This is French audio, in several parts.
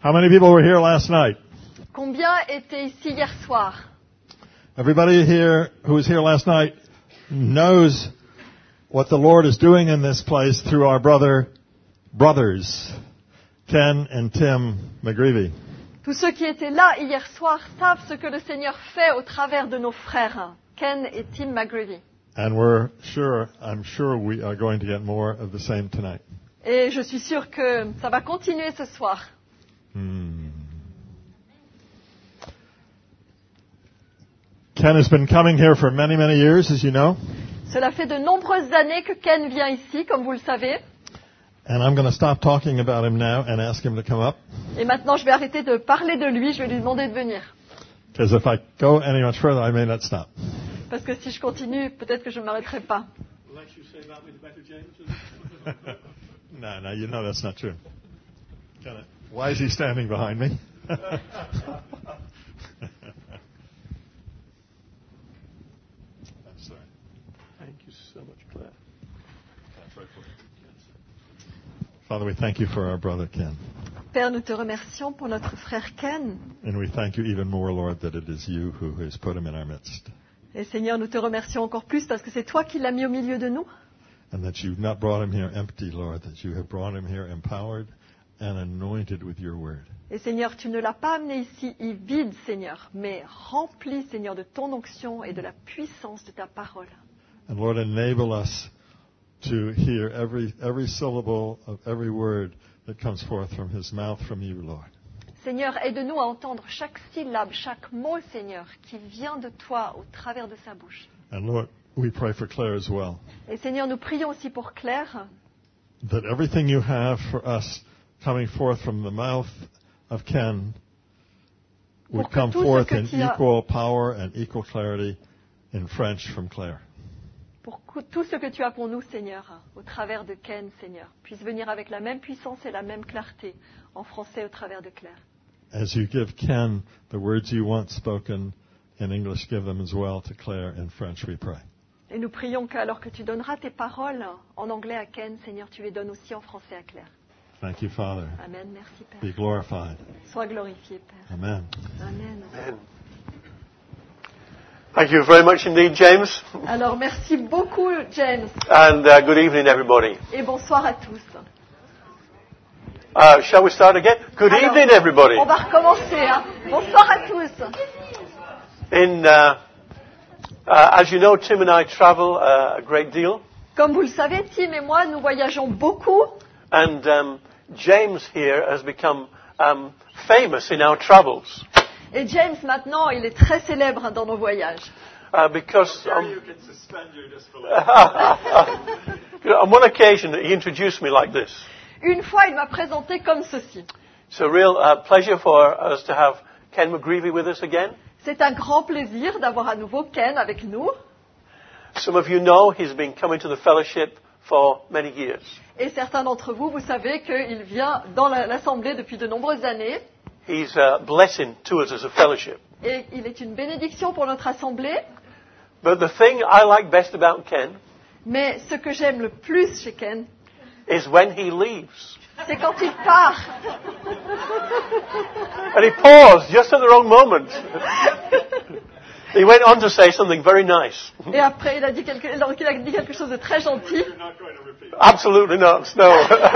How many people were here last night? Combien étaient ici hier soir? Everybody here who was here last night knows what the Lord is doing in this place through our brothers, Ken and Tim McGreevy. Tous ceux qui étaient là hier soir savent ce que le Seigneur fait au travers de nos frères, Ken et Tim McGreevy. And I'm sure we are going to get more of the same tonight. Et je suis sûre que ça va continuer ce soir. Ken has been coming here for many, many years, as you know. Cela fait de nombreuses années que Ken vient ici, comme vous le savez. And I'm going to stop talking about him now and ask him to come up. Et maintenant, je vais arrêter de parler de lui, je vais lui demander de venir. Because if I go any much further, I may not stop. Parce que si je continue, peut-être que je ne m'arrêterai pas. No, you know that's not true. Why is he standing behind me? Father, we thank you for our brother Ken. Père, nous te remercions pour notre frère Ken. And we thank you even more, Lord, that it is you who has put him in our midst. Et Seigneur, nous te remercions encore plus parce que c'est toi qui l'as mis au milieu de nous. And that you've not brought him here empty, Lord, that you have brought him here empowered and anointed with your word. Et Seigneur, tu ne l'as pas amené ici vide, Seigneur, mais rempli, Seigneur, de ton onction et de la puissance de ta parole. And Lord, enable us to hear every syllable of every word that comes forth from his mouth from you, Lord. Seigneur, aide-nous à entendre chaque syllabe, chaque mot, Seigneur, qui vient de toi au travers de sa bouche. And Lord, we pray for Claire as well. Et Seigneur, nous prions aussi pour Claire. That everything you have for us coming forth from the mouth of Ken would come forth in equal power and equal clarity in French from Claire. Pour que tout ce que tu as pour nous, Seigneur, au travers de Ken, Seigneur, puisse venir avec la même puissance et la même clarté en français au travers de Claire. As you give Ken the words you want spoken in English, give them as well to Claire in French, we pray. Et nous prions qu'alors que tu donneras tes paroles en anglais à Ken, Seigneur, tu les donnes aussi en français à Claire. Thank you, Father. Amen. Merci, Père. Be glorified. Sois glorifié, Père. Amen. Amen. Amen. Thank you very much indeed, James. Alors, merci beaucoup, James. And good evening, everybody. Et bonsoir à tous. Shall we start again? Good evening, everybody. On va recommencer. Hein. Bonsoir à tous. As you know, Tim and I travel a great deal. Comme vous le savez, Tim et moi, nous voyageons beaucoup. And James here has become famous in our travels. Et James, maintenant, il est très célèbre dans nos voyages. Because on one occasion, he introduced me like this. Une fois, il m'a présenté comme ceci. It's a real pleasure for us to have Ken McGreevy with us again. C'est un grand plaisir d'avoir à nouveau Ken avec nous. Some of you know he's been coming to the fellowship for many years. Et certains d'entre vous, vous savez qu'il vient dans l'Assemblée depuis de nombreuses années. He's a blessing to us as a fellowship. Et il est une bénédiction pour notre Assemblée. But the thing I like best about Ken Mais ce que j'aime le plus chez Ken, is when he leaves. c'est quand il part. And he paused just at the wrong moment. He went on to say something very nice. Et après, il a dit quelque chose de très gentil. Absolutely not, no.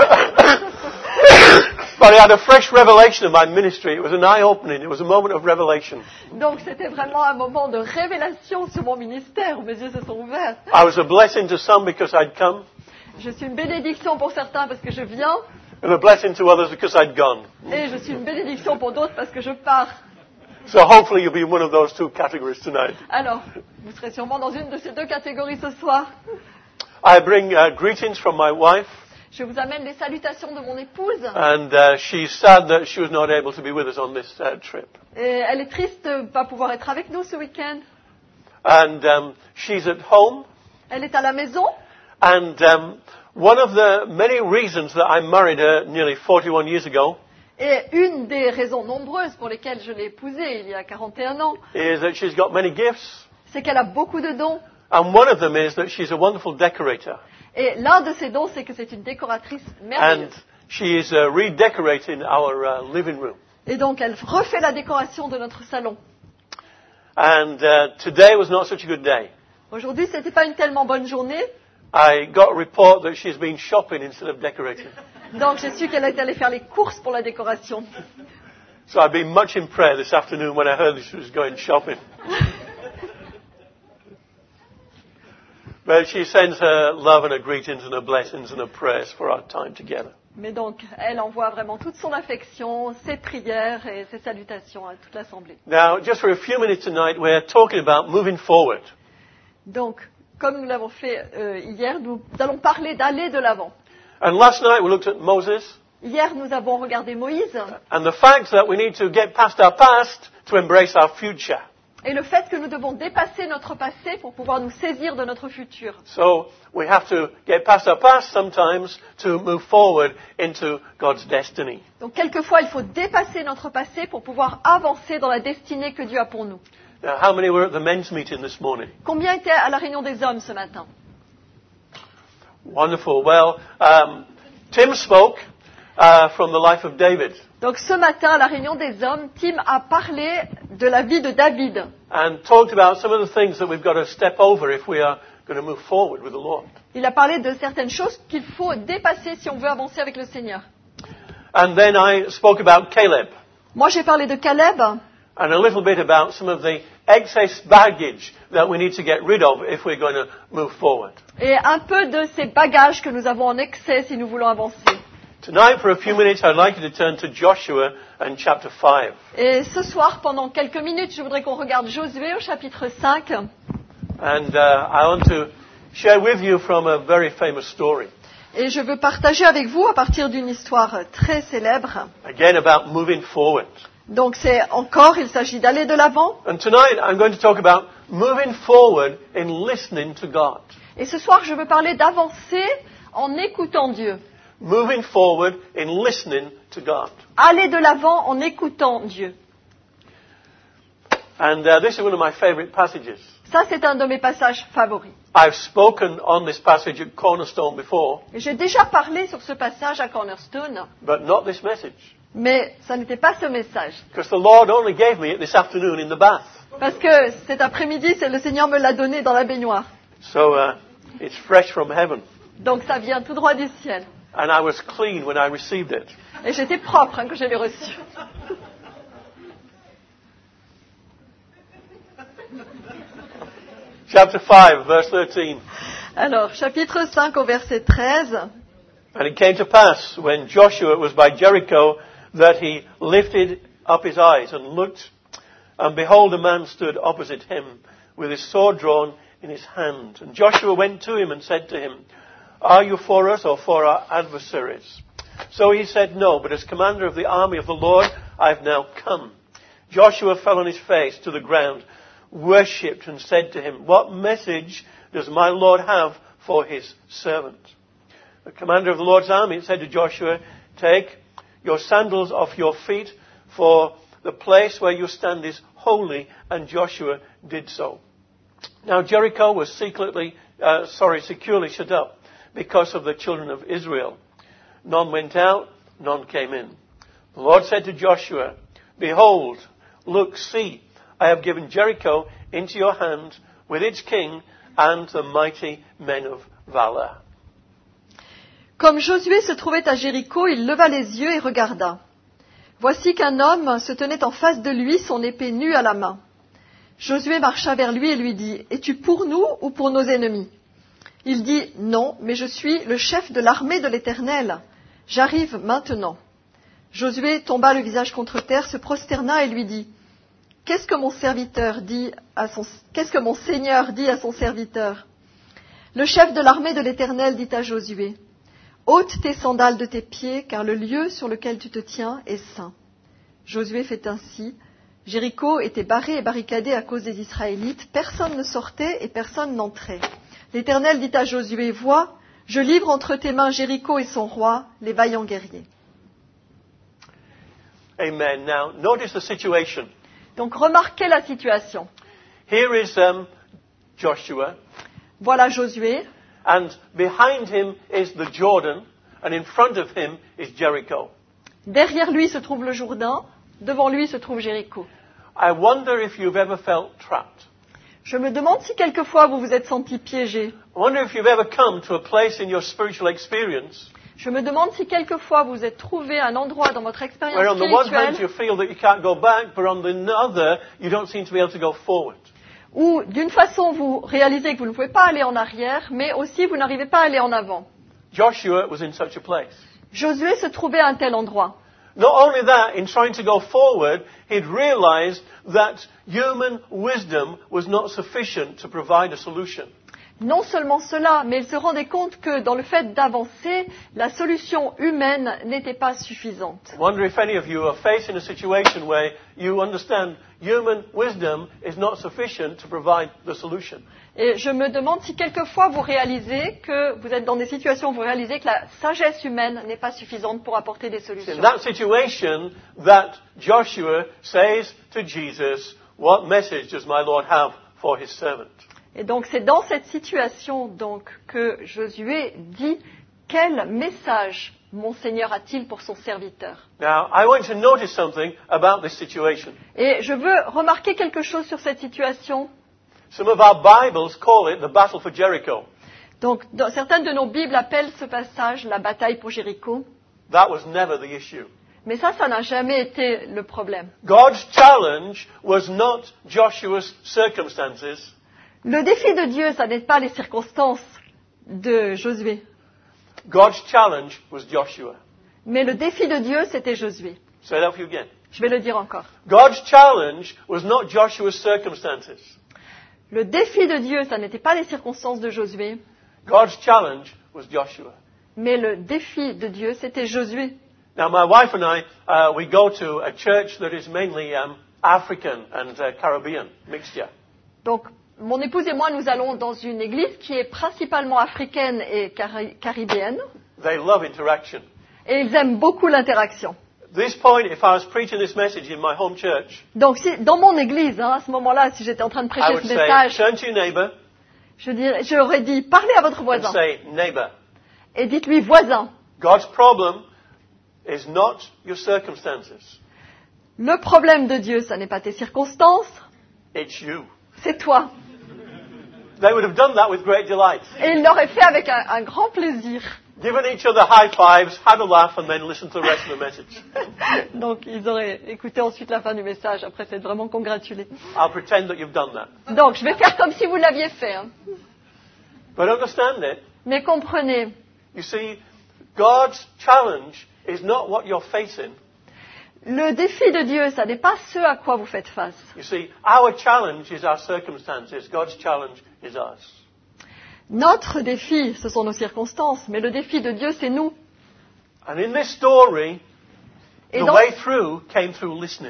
But I had a fresh revelation of my ministry. It was an eye-opening. It was a moment of revelation. Donc c'était vraiment un moment de révélation sur mon ministère où mes yeux se sont ouverts. I was a blessing to some because I'd come. Je suis une bénédiction pour certains parce que je viens. And a blessing to others because I'd gone. Et je suis une bénédiction pour d'autres parce que je pars. So hopefully you'll be in one of those two categories tonight. Alors, vous serez sûrement dans une de ces deux catégories ce soir. I bring greetings from my wife. Je vous amène les salutations de mon épouse. And she's sad that she was not able to be with us on this trip. Et elle est triste de ne pas pouvoir être avec nous ce week-end. And she's at home. Elle est à la maison. And one of the many reasons that I married her nearly 41 years ago Et une des raisons nombreuses pour lesquelles je l'ai épousée il y a 41 ans, is that she's got many gifts. c'est qu'elle a beaucoup de dons. And one of them is that she's a wonderful decorator. Et l'un de ses dons, c'est que c'est une décoratrice And merveilleuse. she is redecorating our living room. Et donc, elle refait la décoration de notre salon. And today was not such a good day. Aujourd'hui, c'était pas une tellement bonne journée. I got a report that she's been shopping instead of decorating. Donc, j'ai su qu'elle était allée faire les courses pour la décoration. So I've been much in prayer this afternoon when I heard that she was going shopping. But she sends her love and her greetings and her blessings and her prayers for our time together. Mais donc, elle envoie vraiment toute son affection, ses prières et ses salutations à toute l'Assemblée. Now, just for a few minutes tonight, we're talking about moving forward. Donc, comme nous l'avons fait hier, nous allons parler d'aller de l'avant. And last night we looked at Moses Hier, nous avons regardé Moïse and the fact that we need to get past our past to embrace our future. et le fait que nous devons dépasser notre passé pour pouvoir nous saisir de notre futur. So we have to get past our past sometimes to move forward into God's destiny. Donc, quelquefois, il faut dépasser notre passé pour pouvoir avancer dans la destinée que Dieu a pour nous. Now, how many were at the men's meeting this morning? Combien étaient à la réunion des hommes ce matin? Wonderful. Well, Tim spoke from the life of David Donc, ce matin, à la réunion des hommes, Tim a parlé de la vie de David. and talked about some of the things that we've got to step over if we are going to move forward with the Lord. Il a parlé de certaines choses qu'il faut dépasser si on veut avancer avec le Seigneur. And then I spoke about Caleb Moi, j'ai parlé de Caleb and a little bit about some of the excess baggage that we need to get rid of if we're going to move forward. et un peu de ces bagages que nous avons en excès si nous voulons avancer. Tonight, for a few minutes, I'd like you to turn to Joshua and chapter 5. Et ce soir, pendant quelques minutes, je voudrais qu'on regarde Josué au chapitre 5. And I want to share with you from a very famous story. Et je veux partager avec vous à partir d'une histoire très célèbre. Again, about moving forward. Donc il s'agit d'aller de l'avant. And tonight, I'm going to talk about moving forward in listening to God. Et ce soir, je veux parler d'avancer en écoutant Dieu. Moving forward in listening to God. Aller de l'avant en écoutant Dieu. And this is one of my favorite passages. Ça, c'est un de mes passages favoris. I've spoken on this passage at Cornerstone before, Et j'ai déjà parlé sur ce passage à Cornerstone, but not this message. mais ça n'était pas ce message. Because the Lord only gave me it this afternoon in the bath. Parce que cet après-midi, le Seigneur me l'a donné dans la baignoire. So it's fresh from heaven. Donc ça vient tout droit du ciel. And I was clean when I received it. Et j'étais propre quand je l'ai reçu. Chapter 5, verse 13. Alors, chapitre 5 au verset 13. And it came to pass, when Joshua was by Jericho, that he lifted up his eyes and looked, and behold, a man stood opposite him, with his sword drawn in his hand. And Joshua went to him and said to him, Are you for us or for our adversaries? So he said, No, but as commander of the army of the Lord, I have now come. Joshua fell on his face to the ground, worshipped, and said to him, What message does my Lord have for his servant? The commander of the Lord's army said to Joshua, Take your sandals off your feet, for the place where you stand is holy. And Joshua did so. Now Jericho was securely shut up because of the children of Israel. None went out, none came in. The Lord said to Joshua, Behold, look, see, I have given Jericho into your hand with its king and the mighty men of valor. Comme Josué se trouvait à Jéricho, il leva les yeux et regarda. Voici qu'un homme se tenait en face de lui, son épée nue à la main. Josué marcha vers lui et lui dit, Es-tu pour nous ou pour nos ennemis? Il dit, Non, mais je suis le chef de l'armée de l'Éternel. J'arrive maintenant. Josué tomba le visage contre terre, se prosterna et lui dit, Qu'est-ce que mon Seigneur dit à son serviteur? Le chef de l'armée de l'Éternel dit à Josué, Ôte tes sandales de tes pieds, car le lieu sur lequel tu te tiens est saint. Josué fait ainsi. Jéricho était barré et barricadé à cause des Israélites. Personne ne sortait et personne n'entrait. L'Éternel dit à Josué, Vois, je livre entre tes mains Jéricho et son roi, les vaillants guerriers. Amen. Now, notice the situation. Donc remarquez la situation. Here is Joshua, Voilà Josué, and behind him is the Jordan, and in front of him is Jericho. Derrière lui se trouve le Jourdain, devant lui se trouve Jéricho. I wonder if you've ever felt trapped. Je me demande si quelquefois vous vous êtes senti piégé. I wonder if you've ever come to a place in your spiritual experience Je me demande si quelquefois vous êtes trouvé à un endroit dans votre expérience where on the one hand spirituelle you feel that you can't go back, but on the other you don't seem to be able to go forward. où d'une façon vous réalisez que vous ne pouvez pas aller en arrière, mais aussi vous n'arrivez pas à aller en avant. Joshua was in such a place. Josué se trouvait à un tel endroit. Not only that, in trying to go forward, he'd realized that human wisdom was not sufficient to provide a solution. Non seulement cela, mais il se rendait compte que dans le fait d'avancer, la solution humaine n'était pas suffisante. I wonder if any of you are facing a situation where you understand human wisdom is not sufficient to provide the solution. Et je me demande si quelquefois vous réalisez que vous êtes dans des situations où vous réalisez que la sagesse humaine n'est pas suffisante pour apporter des It's solutions. in that situation that Joshua says to Jesus, "What message does my Lord have for his servant?" Et donc c'est dans cette situation donc que Josué dit quel message mon Seigneur a-t-il pour son serviteur. Now, I want you to notice something about this situation. Et je veux remarquer quelque chose sur cette situation. Some of our Bibles call it the battle for Jericho. Donc certaines de nos Bibles appellent ce passage la bataille pour Jéricho. That was never the issue. Mais ça n'a jamais été le problème. God's challenge was not Joshua's circumstances. Le défi de Dieu, ça n'est pas les circonstances de Josué. God's challenge was Joshua. Mais le défi de Dieu, c'était Josué. Say that for you again. Je vais le dire encore. God's challenge was not Joshua's circumstances. Le défi de Dieu, ça n'était pas les circonstances de Josué. God's challenge was Joshua. Mais le défi de Dieu, c'était Josué. Now, my wife and I, we go to a church that is mainly African and Caribbean mixture. Donc, mon épouse et moi, nous allons dans une église qui est principalement africaine et caribéenne. They love interaction. Et ils aiment beaucoup l'interaction. At this point, if I was preaching this message in my home church, Donc, dans mon église, à ce moment-là, si j'étais en train de I prêcher would ce say, message, turn to your neighbor j'aurais dit, parlez à votre and voisin. say, neighbor, Et dites-lui, voisin, God's problem is not your circumstances. le problème de Dieu, ça n'est pas tes circonstances, It's you. c'est toi. They would have done that with great delight. Et ils l'auraient fait avec un grand plaisir. Given each other high fives, had a laugh, and then listened to the rest of the message. Donc, ils auraient écouté ensuite la fin du message, après s'être vraiment congratulés. I'll pretend that you've done that. Donc, je vais faire comme si vous l'aviez fait. Hein. But understand it. Mais comprenez, You see, God's challenge is not what you're facing. le défi de Dieu, ça n'est pas ce à quoi vous faites face. You see, our challenge is our circumstances. God's challenge is us. Notre défi, ce sont nos circonstances, mais le défi de Dieu, c'est nous. And in this story, Et the way through came through listening.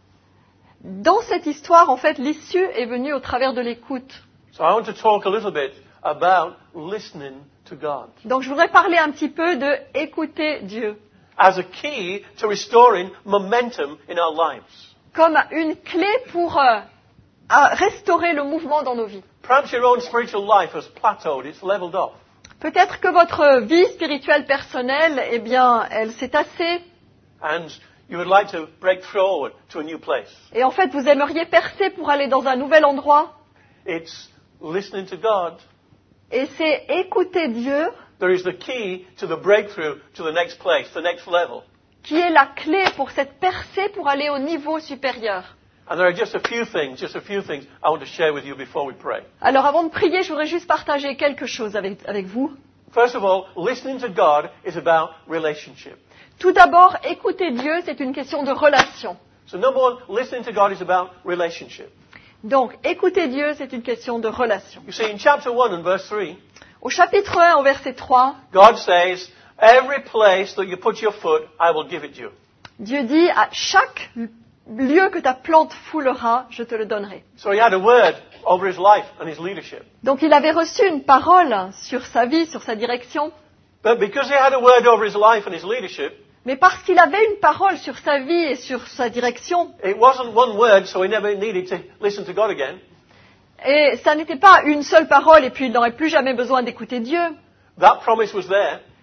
dans cette histoire, en fait, l'issue est venue au travers de l'écoute. So I want to talk a little bit about listening to God Donc, je voudrais parler un petit peu de écouter Dieu, as a key to restoring momentum in our lives. comme une clé pour restaurer le mouvement dans nos vies. Perhaps your own spiritual life has plateaued, it's leveled off. Peut-être que votre vie spirituelle personnelle, eh bien, elle s'est tassée. And you would like to break forward to a new place. Et en fait, vous aimeriez percer pour aller dans un nouvel endroit. It's listening to God. Et c'est écouter Dieu There is the key to the breakthrough to the next place, the next level. qui est la clé pour cette percée pour aller au niveau supérieur. And there are just a few things I want to share with you before we pray. Alors avant de prier, je voudrais juste partager quelque chose avec vous. First of all, listening to God is about relationship. Tout d'abord, écouter Dieu, c'est une question de relation. So number one, listening to God is about relationship. Donc, écouter Dieu, c'est une question de relation. You see, in chapter 1 and verse 3, Au chapitre 1, au verset 3, God says, every place that you put your foot, I will give it you. Dieu dit, à chaque lieu que ta plante foulera, je te le donnerai. So he had a word over his life and his leadership. Donc, il avait reçu une parole sur sa vie, sur sa direction. But because he had a word over his life and his leadership, Mais parce qu'il avait une parole sur sa vie et sur sa direction, it wasn't one word, so he never needed to listen to God again. et ça n'était pas une seule parole et puis il n'aurait plus jamais besoin d'écouter Dieu. That promise was there.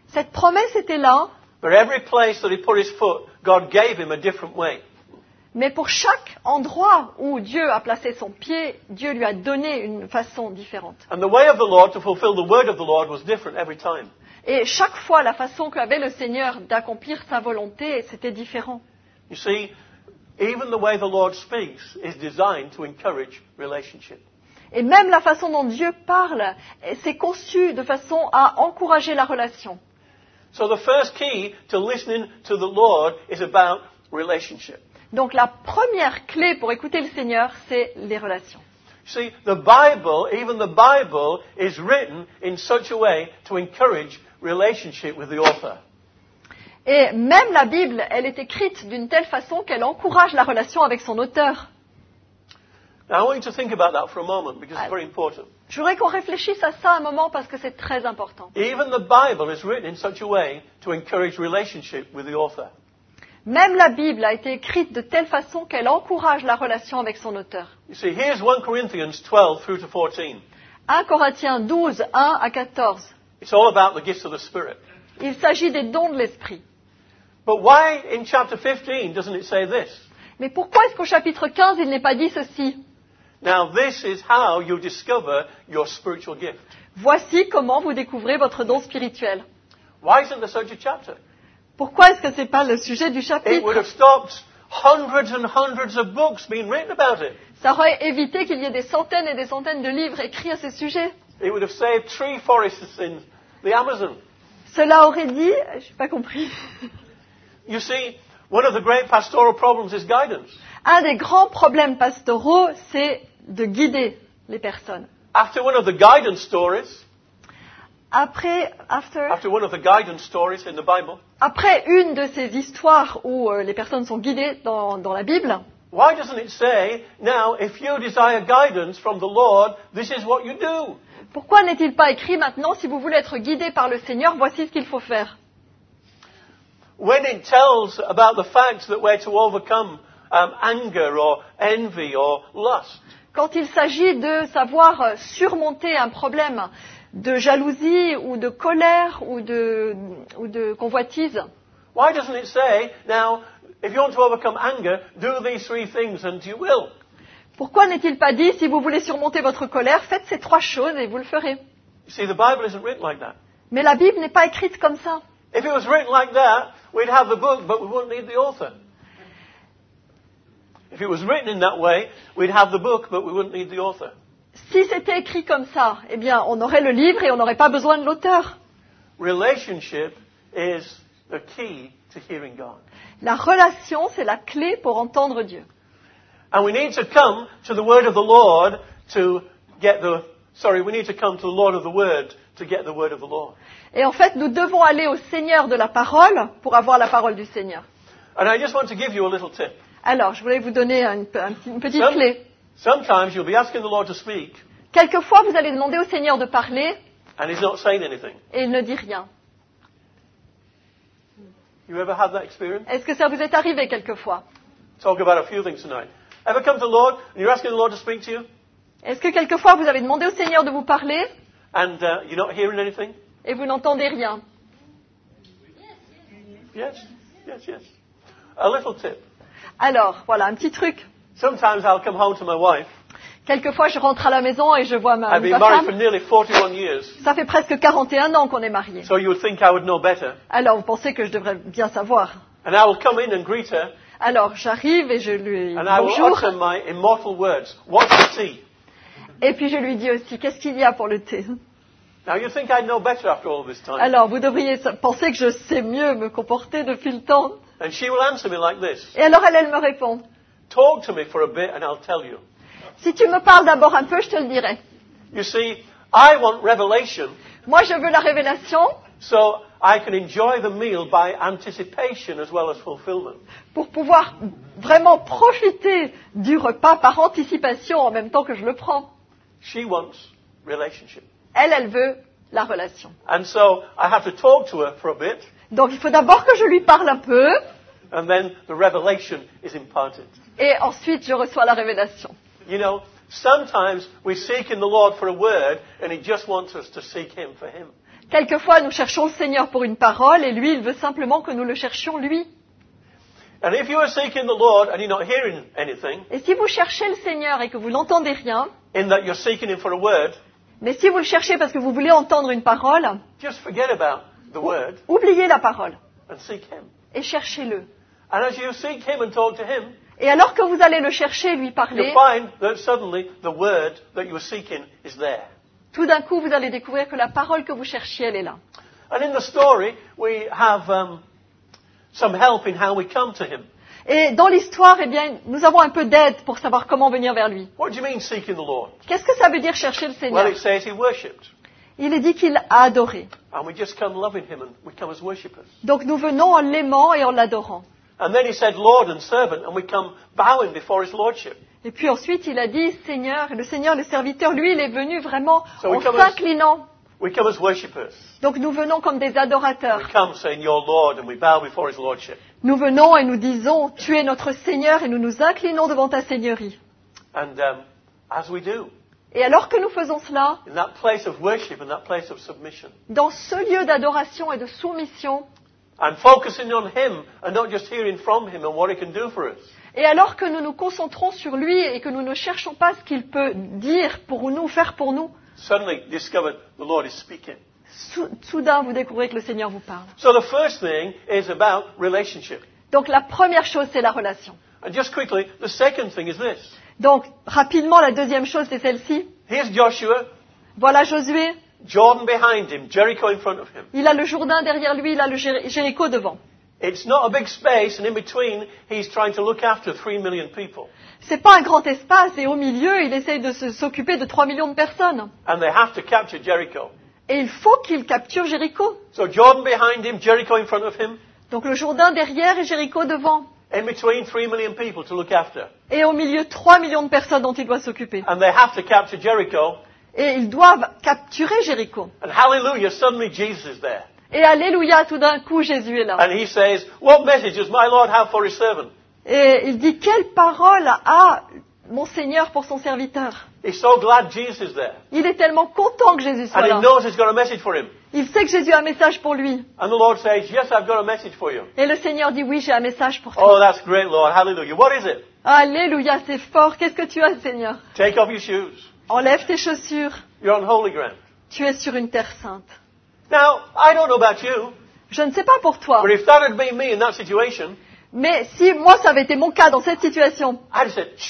Cette promesse était là, But every place that he put his foot, God gave him a different way. mais pour chaque endroit où Dieu a placé son pied, Dieu lui a donné une façon différente. And the way of the Lord to fulfill the word of the Lord was different every time. Et chaque fois, la façon qu'avait le Seigneur d'accomplir sa volonté, c'était différent. You see, even the way the Lord speaks is designed to encourage relationship. Et même la façon dont Dieu parle, c'est conçu de façon à encourager la relation. So the first key to listening to the Lord is about relationship. Donc la première clé pour écouter le Seigneur, c'est les relations. See, the Bible, even the Bible, is written in such a way to encourage relationship with the author. Et même la Bible, elle est écrite d'une telle façon qu'elle encourage la relation avec son auteur. Now I want you to think about that for a moment because it's very important. Je voudrais qu'on réfléchisse à ça un moment parce que c'est très important. Even the Bible is written in such a way to encourage relationship with the author. Même la Bible a été écrite de telle façon qu'elle encourage la relation avec son auteur. You see, here's 1 Corinthians 12 through to 14. 1 Corinthiens 12, 1 à 14. It's all about the gifts of the Spirit. Il s'agit des dons de l'Esprit. But why in chapter 15 doesn't it say this? Mais pourquoi est-ce qu'au chapitre 15, il n'est pas dit ceci ? Now this is how you discover your spiritual gift. Voici comment vous découvrez votre don spirituel. Why isn't there such a chapter? Pourquoi est-ce que ce n'est pas le sujet du It would chapitre ? have stopped hundreds and hundreds of books being written about it. Ça aurait évité qu'il y ait des centaines et des centaines de livres écrits à ce sujet. It would have saved tree forests in the Amazon. Cela aurait dit... Je n'ai pas compris. You see, one of the great pastoral problems is guidance. Un des grands problèmes pastoraux, c'est de guider les personnes. After one of the guidance stories, Après one of the guidance stories in the Bible, une de ces histoires où les personnes sont guidées dans la Bible, why doesn't it say, now, if you desire guidance from the Lord, this is what you do? pourquoi n'est-il pas écrit maintenant, si vous voulez être guidé par le Seigneur, voici ce qu'il faut faire? When it tells about the fact that we're to overcome anger or envy or lust, Quand il s'agit de savoir surmonter un problème de jalousie ou de colère ou de convoitise, why doesn't it say, now, if you want to overcome anger, do these three things and you will? pourquoi n'est-il pas dit, si vous voulez surmonter votre colère, faites ces 3 choses et vous le ferez? You see, the Bible isn't written like that. Mais la Bible n'est pas écrite comme ça. If it was written like that, we'd have the book, but we wouldn't need the author. If it was written in that way, we'd have the book, but we wouldn't need the author. Si c'était écrit comme ça, eh bien, on aurait le livre et on n'aurait pas besoin de l'auteur. Relationship is the key to hearing God. La relation, c'est la clé pour entendre Dieu. And we need to come to the word of the Lord to get we need to come to the Lord of the word to get the word of the Lord. Et en fait, nous devons aller au Seigneur de la parole pour avoir la parole du Seigneur. And I just want to give you a little tip. Alors, je voulais vous donner une petite clé. Sometimes you'll be asking the Lord to speak, Quelquefois, vous allez demander au Seigneur de parler and He's not saying anything. et il ne dit rien. You ever had that experience? Est-ce que ça vous est arrivé quelquefois? Talk about a few things tonight. Ever come to the Lord and you're asking the Lord to speak to you, Est-ce que quelquefois vous avez demandé au Seigneur de vous parler and you're not hearing anything? et vous n'entendez rien? Yes, yes, yes. A little tip. Alors, voilà, un petit truc. Sometimes I'll come home to my wife. Quelquefois, je rentre à la maison et je vois ma I've been married for femme. nearly 41 years, Ça fait presque 41 ans qu'on est mariés. so you would think I would know better. Alors, vous pensez que je devrais bien savoir. And I will come in and greet her, Alors, j'arrive et je lui dis and I will bonjour. utter my immortal words. What's the tea? Et puis je lui dis aussi, qu'est-ce qu'il y a pour le thé? Now you think I'd know better after all this time. Alors, vous devriez penser que je sais mieux me comporter depuis le temps. And she will answer me like this. Et alors, elle me répond, Talk to me for a bit and I'll tell you. si tu me parles d'abord un peu, je te le dirai. You see, I want revelation Moi, je veux la révélation so I can enjoy the meal by anticipation as well as fulfillment. pour pouvoir vraiment profiter du repas par anticipation en même temps que je le prends. She wants relationship. Elle veut la relation. And so I have to talk to her for a bit, Donc, il faut d'abord que je lui parle un peu and then the revelation is imparted. et ensuite je reçois la révélation. You know, sometimes we seek in the Lord for a word and He just wants us to seek Him for Him. Quelquefois, nous cherchons le Seigneur pour une parole et lui, il veut simplement que nous le cherchions lui. And if you are seeking the Lord and you're not hearing anything, Et si vous cherchez le Seigneur et que vous n'entendez rien, in that you're seeking Him for a word, mais si vous le cherchez parce que vous voulez entendre une parole, just forget about the word oubliez la parole and seek Him. et cherchez-le. And as you seek Him and talk to Him, Et alors que vous allez le chercher et lui you'll parler, find that suddenly the word that you were seeking is there. tout d'un coup, vous allez découvrir que la parole que vous cherchiez, elle est là. And in the story, we have some help in how we come to Him. Et dans l'histoire, eh bien, nous avons un peu d'aide pour savoir comment venir vers lui. What do you mean seeking the Lord? Qu'est-ce que ça veut dire chercher le Seigneur? Well, it says He worshipped. Il est dit qu'il a adoré. And we just come loving Him and we come as worshippers. Donc nous venons en l'aimant et en l'adorant. And then He said Lord and servant and we come bowing before His Lordship. Et puis ensuite, il a dit Seigneur, et le Seigneur, le serviteur, lui, il est venu vraiment So en we come s'inclinant. We come as worshippers. Donc nous venons comme des We adorateurs. come saying You're Lord and we bow before His Lordship. Nous venons et nous disons, tu es notre Seigneur et nous nous inclinons devant ta Seigneurie. And as we do, Et alors que nous faisons cela, in that place of worship and that place of submission, dans ce lieu d'adoration et de soumission, and focusing on Him and not just hearing from Him and what He can do for us, et alors que nous nous concentrons sur lui et que nous ne cherchons pas ce qu'il peut dire pour nous, faire pour nous, suddenly discover the Lord is speaking. soudain vous découvrez que le Seigneur vous parle. So the first thing is about relationship. Donc la première chose, c'est la relation. And just quickly, the second thing is this. Donc rapidement, la deuxième chose, c'est celle-ci. Here's Joshua, Voilà Josué, Jordan behind him, Jericho in front of him. il a le Jourdain derrière lui, il a le Jéricho devant. It's not a big space, and in between, he's trying to look after 3 million people. C'est pas un grand espace et au milieu, il essaye de s'occuper de 3 millions de personnes. And they have to capture Jericho. Et il faut qu'il capture Jéricho. So Jordan behind him, Jericho in front of him, Donc le Jourdain derrière et Jéricho devant. in between 3 million people to look after. Et au milieu, 3 millions de personnes dont il doit s'occuper. And they have to capture Jericho. Et ils doivent capturer Jéricho. And hallelujah, suddenly Jesus is there. Et alléluia, tout d'un coup, Jésus est là. And he says, what message does my Lord have for his servant? Et il dit, quelle parole a mon Seigneur pour son serviteur? He's so glad Jesus is there. Il est tellement content que Jésus soit And he là. knows he's got a message for him. Il sait que Jésus a un message pour lui. And the Lord says, yes, I've got a message for you. Et le Seigneur dit, oui, j'ai un message pour toi. Oh, that's great, Lord. Hallelujah. What is it? Alléluia, c'est fort. Qu'est-ce que tu as, Seigneur? Take off your shoes. Enlève tes chaussures. You're on holy ground. Tu es sur une terre sainte. Now, I don't know about you, Je ne sais pas pour toi, but if that had been me in that situation, mais si moi ça avait été mon cas dans cette situation, I'd have said,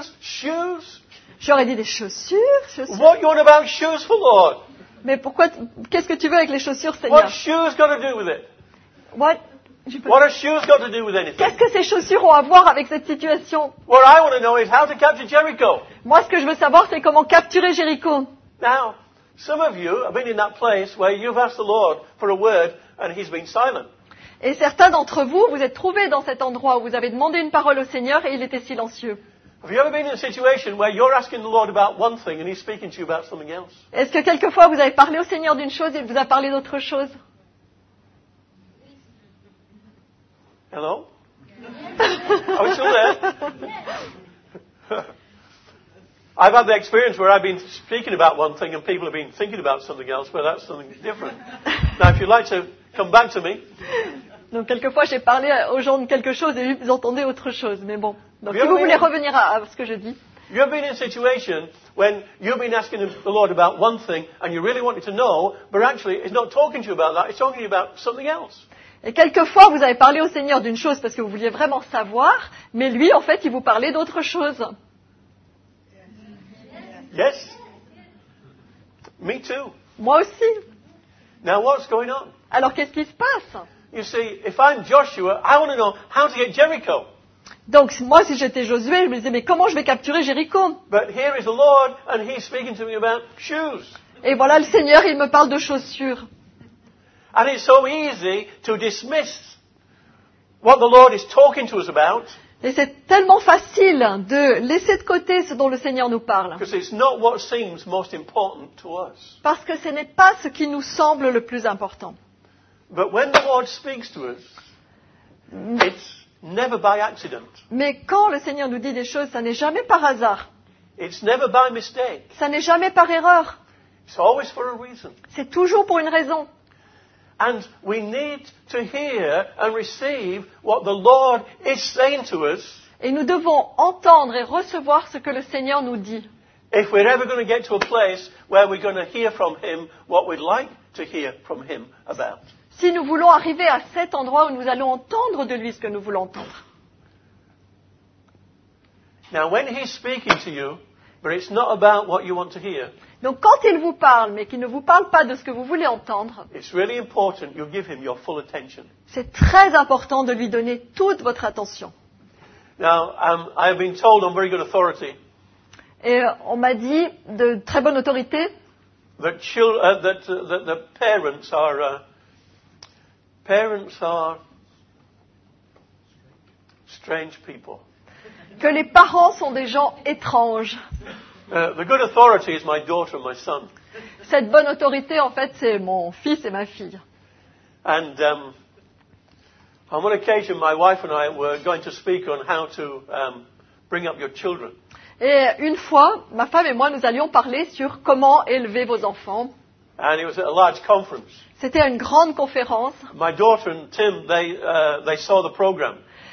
shoes? j'aurais dit des chaussures, chaussures. What you on about shoes for, Lord? Mais pourquoi, qu'est-ce que tu veux avec les chaussures, Seigneur? What shoes got to do with it? What? What have shoes got to do with anything? Qu'est-ce que ces chaussures ont à voir avec cette situation? What I want to know is how to capture Jericho. Moi, ce que je veux savoir, c'est comment capturer Jéricho. Now, some of you have been in that place where you've asked the Lord for a word and He's been silent. Et certains d'entre vous, vous êtes trouvés dans cet endroit où vous avez demandé une parole au Seigneur et il était silencieux. Have you ever been in a situation where you're asking the Lord about one thing and He's speaking to you about something else? Est-ce que quelquefois vous avez parlé au Seigneur d'une chose et il vous a parlé d'autre chose? Hello? Are we still there? I've had the experience where I've been speaking about one thing and people have been thinking about something else, but that's something different. Now, if you'd like to come back to me, Donc quelquequefois j'ai parlé aux gens de quelque chose et ils entendaient autre chose. Mais bon. Donc si vous voulez revenir à ce que je dis. you've been in a situation when you've been asking the Lord about one thing and you really wanted to know, but actually He's not talking to you about that, He's talking to you about something else. Et quelquefois vous avez parlé au Seigneur d'une chose parce que vous vouliez vraiment savoir, mais lui en fait il vous parlait d'autre chose. Yes? Me too. Moi aussi. Now what's going on? Alors qu'est-ce qui se passe? You see, if I'm Joshua, I want to know how to get Jericho. Donc moi si j'étais Josué, je me disais mais comment je vais capturer Jéricho? But here is the Lord and He's speaking to me about shoes. Et voilà le Seigneur, il me parle de chaussures. And it's so easy to dismiss what the Lord is talking to us about Et c'est tellement facile de laisser de côté ce dont le Seigneur nous parle. because it's not what seems most important to us. Parce que ce n'est pas ce qui nous semble le plus important. But when the Lord speaks to us, it's never by accident. Mais quand le Seigneur nous dit des choses, ça n'est jamais par hasard. It's never by mistake. Ça n'est jamais par erreur. It's always for a reason. C'est toujours pour une raison. And we need to hear and receive what the Lord is saying to us Et nous devons entendre et recevoir ce que le Seigneur nous dit. if we're ever going to get to a place where we're going to hear from Him what we'd like to hear from Him about. Si nous voulons arriver à cet endroit où nous allons entendre de lui ce que nous voulons entendre. Now, when He's speaking to you, but it's not about what you want to hear, Donc quand il vous parle, mais qu'il ne vous parle pas de ce que vous voulez entendre, it's really important you give Him your full attention. c'est très important de lui donner toute votre attention. Now, I have been told on very good authority Et on m'a dit de très bonne autorité that the parents are strange people. que les parents sont des gens étranges. The good authority is my daughter and my son. Cette bonne autorité, en fait, c'est mon fils et ma fille. And on one occasion, my wife and I were going to speak on how to bring up your children. Et une fois, ma femme et moi, nous allions parler sur comment élever vos enfants. And it was at a large conference. C'était à une grande conférence. My daughter and Tim, they saw the program.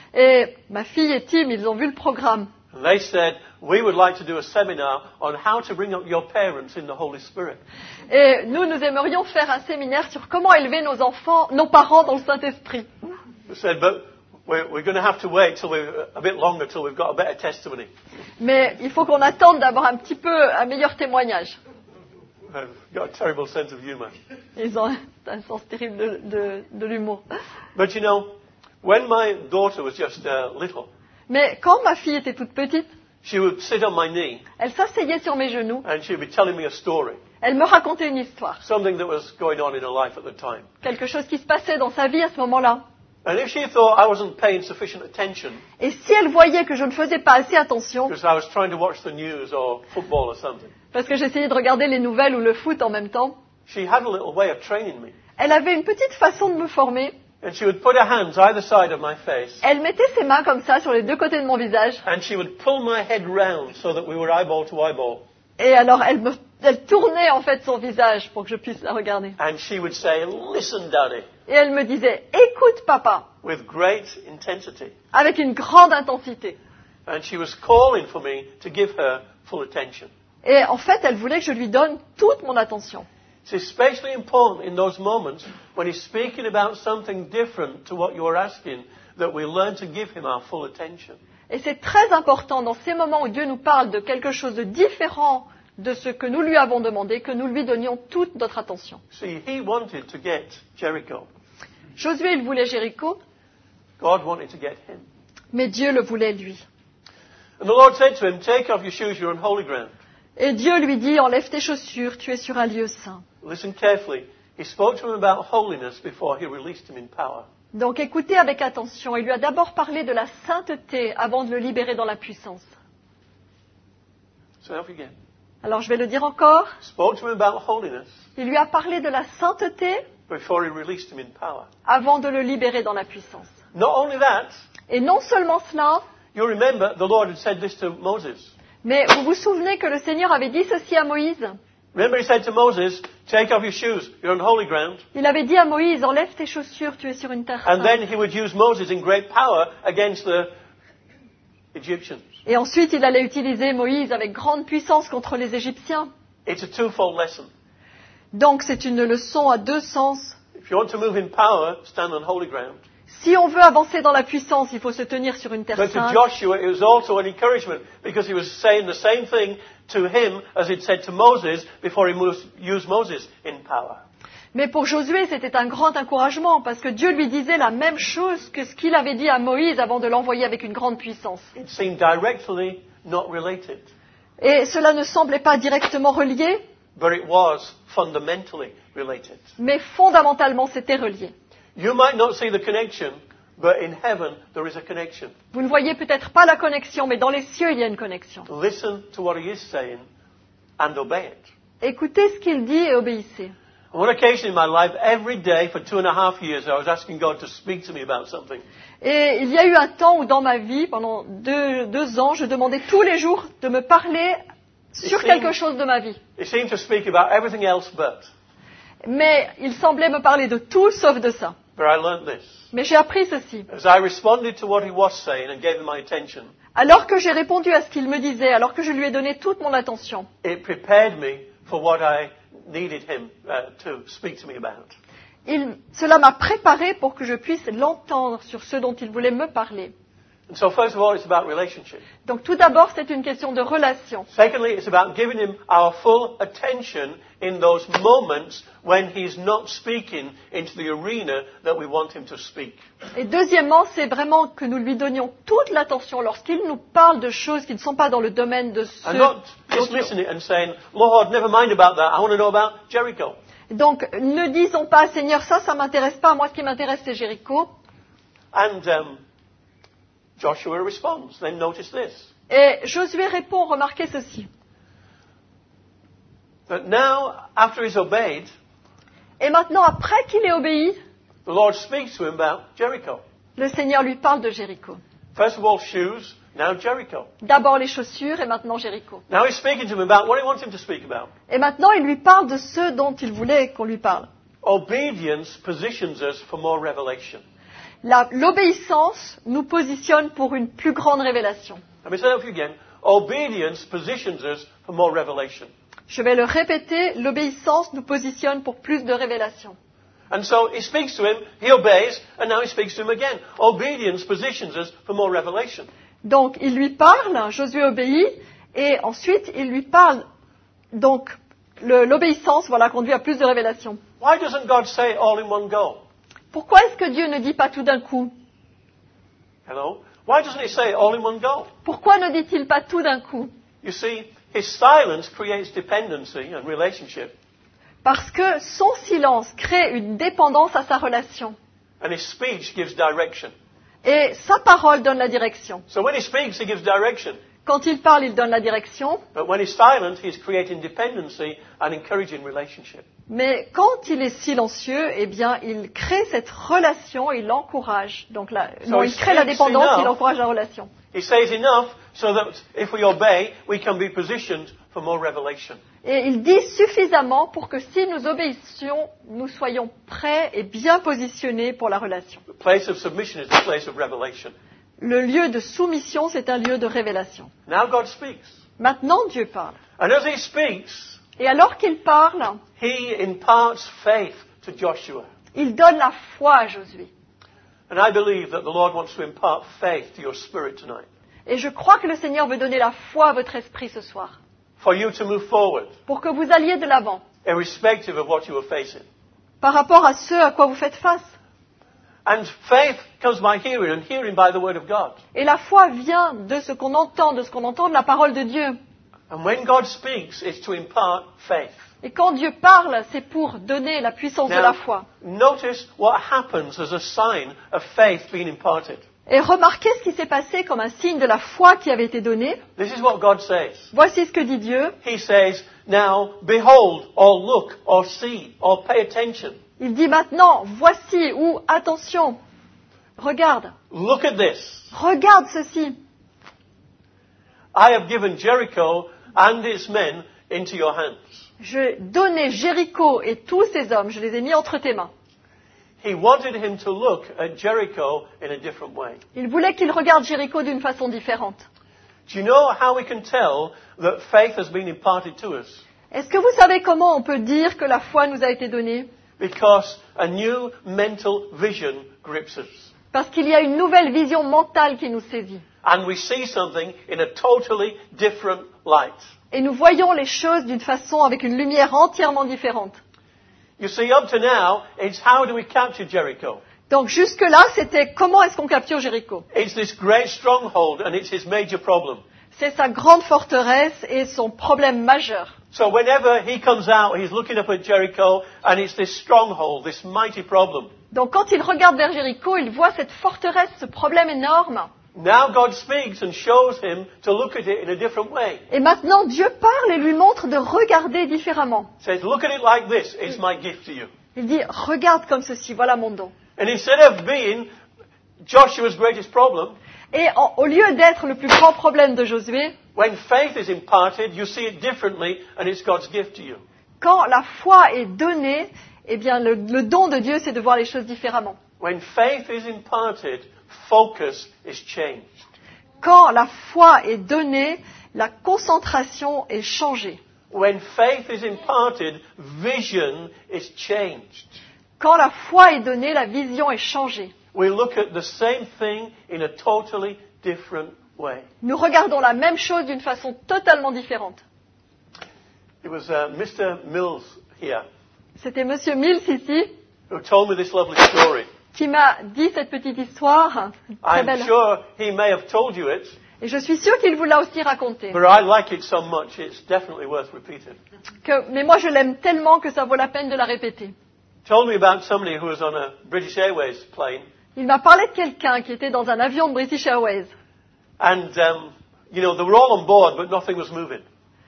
Et ma fille et Tim, ils ont vu le programme. And they said, we would like to do a seminar on how to bring up your parents in the Holy Spirit. Et nous aimerions faire un séminaire sur comment élever nos enfants, nos parents dans le Saint-Esprit. They said, but we're going to have to wait a bit longer till we've got a better testimony. Mais il faut qu'on attende d'avoir un meilleur témoignage. I've got a terrible sense of humor. Ils ont un sens terrible de l'humour. But you know, when my daughter was just little, Mais quand ma fille était toute petite, she would sit on my knee elle s'asseyait sur mes genoux, and she would be telling me a story, elle me racontait une histoire, something that was going on in her life at the time. quelque chose qui se passait dans sa vie à ce moment-là. And if she thought I wasn't paying sufficient attention Et si elle voyait que je ne faisais pas assez attention, because I was trying to watch the news or football or something, parce que j'essayais de regarder les nouvelles ou le foot en même temps, she had a little way of training me. elle avait une petite façon de me former. And she would put her hands either side of my face, Elle mettait ses mains comme ça sur les deux côtés de mon visage. and she would pull my head round so that we were eyeball to eyeball. Et alors elle tournait en fait son visage pour que je puisse la regarder. And she would say, listen, Daddy, Et elle me disait, écoute papa, with great intensity. avec une grande intensité. And she was calling for me to give her full attention. Et en fait, elle voulait que je lui donne toute mon attention. It's especially important in those moments when he's speaking about something different to what you're asking that we learn to give him our full attention. Et c'est très important dans ces moments où Dieu nous parle de quelque chose de différent de ce que nous lui avons demandé, que nous lui donnions toute notre attention. See, he wanted to get Jericho. Josué, il voulait Jéricho, God wanted to get him. mais Dieu le voulait lui. And the Lord said to him, take off your shoes, you're on holy ground. Et Dieu lui dit, enlève tes chaussures, tu es sur un lieu saint. Listen carefully. He spoke to him about holiness before he released him in power. Donc écoutez avec attention, il lui a d'abord parlé de la sainteté avant de le libérer dans la puissance. So off again. Alors je vais le dire encore, Spoke to him about holiness il lui a parlé de la sainteté before he released him in power. avant de le libérer dans la puissance. Not only that, Et non seulement cela, you remember the Lord had said this to Moses. mais vous vous souvenez que le Seigneur avait dit ceci à Moïse. Remember he said to Moses, take off your shoes, you're on holy ground. Il avait dit à Moïse, enlève tes chaussures, tu es sur une terre And sainte. then he would use Moses in great power against the Egyptians. Et ensuite, il allait utiliser Moïse avec grande puissance contre les Égyptiens. It's a twofold lesson. Donc c'est une leçon à deux sens. If you want to move in power, stand on holy ground. Si on veut avancer dans la puissance, il faut se tenir sur une terre But to sainte. Joshua, it was also an encouragement because he was saying the same thing to him as he'd said to Moses before he used Moses in power. Mais pour Josué, c'était un grand encouragement parce que Dieu lui disait la même chose que ce qu'il avait dit à Moïse avant de l'envoyer avec une grande puissance. It seemed directly not related, Et cela ne semblait pas directement relié, but it was fundamentally related. mais fondamentalement c'était relié. You might not see the connection, but in heaven there is a connection. Vous ne voyez peut-être pas la connexion, mais dans les cieux, il y a une connexion. Listen to what he is saying and obey it. Écoutez ce qu'il dit et obéissez. On one occasion in my life, every day for 2.5 years, I was asking God to speak to me about something. Et il y a eu un temps où dans ma vie, pendant deux ans, je demandais tous les jours de me parler sur quelque chose de ma vie. He seemed to speak about everything else but. Mais il semblait me parler de tout sauf de ça. But I learned this. Mais j'ai appris ceci. As I responded to what he was saying and gave him my attention, Alors que j'ai répondu à ce qu'il me disait, alors que je lui ai donné toute mon attention, it prepared me for what I needed him to speak to me about. cela m'a préparé pour que je puisse l'entendre sur ce dont il voulait me parler. And so first of all, it's about relationship. Donc tout d'abord, c'est une question de relation. Secondly, it's about giving him our full attention in those moments when he's not speaking into the arena that we want him to speak. Et deuxièmement, c'est vraiment que nous lui donnions toute l'attention lorsqu'il nous parle de choses qui ne sont pas dans le domaine de ce... And not just listening and saying, Lord, never mind about that. I want to know about Jericho. Donc ne disons pas, Seigneur, ça m'intéresse pas. Moi, ce qui m'intéresse, c'est Jéricho. And Joshua responds. Then notice this. Et Josué répond, remarquez ceci. That now, after he's obeyed, Et maintenant, après qu'il ait obéi, the Lord speaks to him about Jericho. le Seigneur lui parle de Jéricho. First of all, shoes, now Jericho. D'abord les chaussures et maintenant Jéricho. Now he's speaking to him about what he wants him to speak about. Et maintenant, il lui parle de ce dont il voulait qu'on lui parle. Obedience positions us for more revelation. L'obéissance nous positionne pour une plus grande révélation. Let me say that for you again. Obedience positions us for more revelation. Je vais le répéter, l'obéissance nous positionne pour plus de révélation. And so he speaks to him, he obeys, and now he speaks to him again. Obedience positions us for more revelation. Donc, il lui parle, Josué obéit, et ensuite, il lui parle. Donc, l'obéissance, voilà, conduit à plus de révélation. Why doesn't God say it all in one go? Pourquoi est-ce que Dieu ne dit pas tout d'un coup? Hello? Why doesn't he say it all in one go? Pourquoi ne dit-il pas tout d'un coup? You see, his silence creates dependency and relationship, Parce que son silence crée une dépendance à sa relation. and his speech gives direction. Et sa parole donne la direction. So when he speaks, he gives direction. Quand il parle, il donne la direction. But when he's silent, he's creating dependency and encouraging relationship. Mais quand il est silencieux, eh bien, il crée cette relation, il l'encourage. Donc là, non, il crée la dépendance, il encourage la relation. He says enough so that if we obey, we can be positioned for more revelation. Et il dit suffisamment pour que si nous obéissions, nous soyons prêts et bien positionnés pour la relation. The place of submission is the place of revelation. Le lieu de soumission, c'est un lieu de révélation. Now God speaks. Maintenant, Dieu parle. And as he speaks, Et alors qu'il parle, he imparts faith to Joshua. il donne la foi à Josué. And I believe that the Lord wants to impart faith to your spirit tonight. Et je crois que le Seigneur veut donner la foi à votre esprit ce soir, For you to move forward, pour que vous alliez de l'avant, irrespective of what you are facing. par rapport à ce à quoi vous faites face. And faith comes by hearing, and hearing by the word of God. Et la foi vient de ce qu'on entend, de la parole de Dieu. And when God speaks, it's to impart faith. Et quand Dieu parle, c'est pour donner la puissance de la foi. Notice what happens as a sign of faith being imparted. Et remarquez ce qui s'est passé comme un signe de la foi qui avait été donné. This is what God says. Voici ce que dit Dieu. He says, now behold, or look, or see, or pay attention. Il dit maintenant, voici ou attention, regarde, Look at this. regarde ceci. I have given Jericho and its men into your hands. Je donnais Jéricho et tous ses hommes, je les ai mis entre tes mains. He wanted him to look at Jericho in a different way. Il voulait qu'il regarde Jéricho d'une façon différente. Do you know how we can tell that faith has been imparted to us? Est-ce que vous savez comment on peut dire que la foi nous a été donnée? Because a new mental vision grips us. Parce qu'il y a une nouvelle vision mentale qui nous saisit. And we see something in a totally different light. Et nous voyons les choses d'une façon avec une lumière entièrement différente. You see, up to now, it's how do we capture Jericho? Donc jusque-là, c'était comment est-ce qu'on capture Jéricho? It's this great stronghold and it's his major problem. C'est sa grande forteresse et son problème majeur. So whenever he comes out, he's looking up at Jericho and it's this stronghold, this mighty problem. Donc quand il regarde vers Jéricho, il voit cette forteresse, ce problème énorme. Now God speaks and shows him to look at it in a different way. Et maintenant, Dieu parle et lui montre de regarder différemment. Says, look at it like this, it's my gift to you. Il dit, regarde comme ceci, voilà mon don. And instead of being Joshua's greatest problem, Et au lieu d'être le plus grand problème de Josué, When faith is imparted, you see it differently and it's God's gift to you. Quand la foi est donnée, eh bien, le don de Dieu, c'est de voir les choses différemment. When faith is imparted, focus is changed. Quand la foi est donnée, la concentration est changée. When faith is imparted, vision is changed. Quand la foi est donnée, la vision est changée. We look at the same thing in a totally different way. Nous regardons la même chose d'une façon totalement différente. It was Mr. Mills here C'était Monsieur Mills ici who told me this lovely story. qui m'a dit cette petite histoire très I'm belle. sure he may have told you it, Et je suis sûre qu'il vous l'a aussi raconté. but I like it so much it's definitely worth repeating. Mais moi, je l'aime tellement que ça vaut la peine de la répéter. He told me about somebody who was on a British Airways plane, Il m'a parlé de quelqu'un qui était dans un avion de British Airways. and they were all on board, but nothing was moving.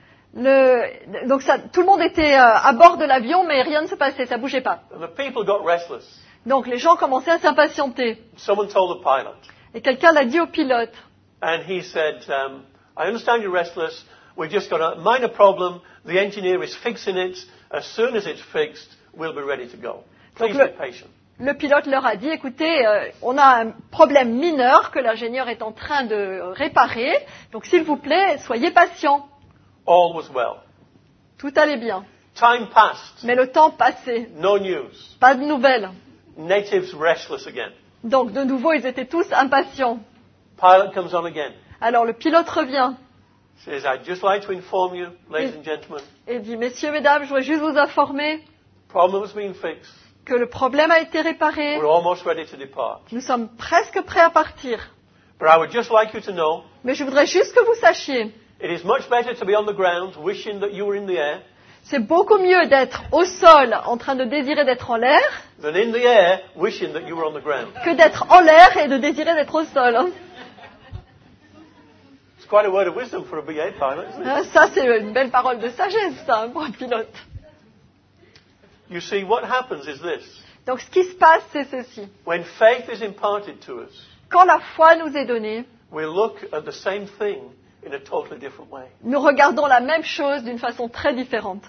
Donc tout le monde était à bord de l'avion, mais rien ne se passait, ça bougeait pas. And the people got restless. Donc les gens commençaient à s'impatienter. Someone told the pilot, Et quelqu'un l'a dit au pilote. and he said, I understand you're restless. We've just got a minor problem. The engineer is fixing it. As soon as it's fixed, we'll be ready to go. Please be patient. Le pilote leur a dit, écoutez, on a un problème mineur que l'ingénieur est en train de réparer. Donc s'il vous plaît, soyez patients. All was well. Tout allait bien. Time passed. Mais le temps passait. No news. Pas de nouvelles. Natives restless again. Donc de nouveau, ils étaient tous impatients. Pilot comes on again. Alors le pilote revient Says, I'd just like to inform you, ladies and gentlemen, et dit, messieurs, mesdames, je voudrais juste vous informer problem has been fixed. que le problème a été réparé. We're almost ready to depart. Nous sommes presque prêts à partir. But I would just like you to know, Mais je voudrais juste que vous sachiez, it is much better to be on the ground wishing that you were in the air c'est beaucoup mieux d'être au sol en train de désirer d'être en l'air than in the air wishing that you were on the ground. que d'être en l'air et de désirer d'être au sol. It's quite a word of wisdom for a BA pilot, isn't it? Ça, c'est une belle parole de sagesse, ça, pour un pilote. You see, what happens is this. Donc ce qui se passe, c'est ceci. When faith is imparted to us, Quand la foi nous est donnée, we look at the same thing in a totally different way. nous regardons la même chose d'une façon très différente.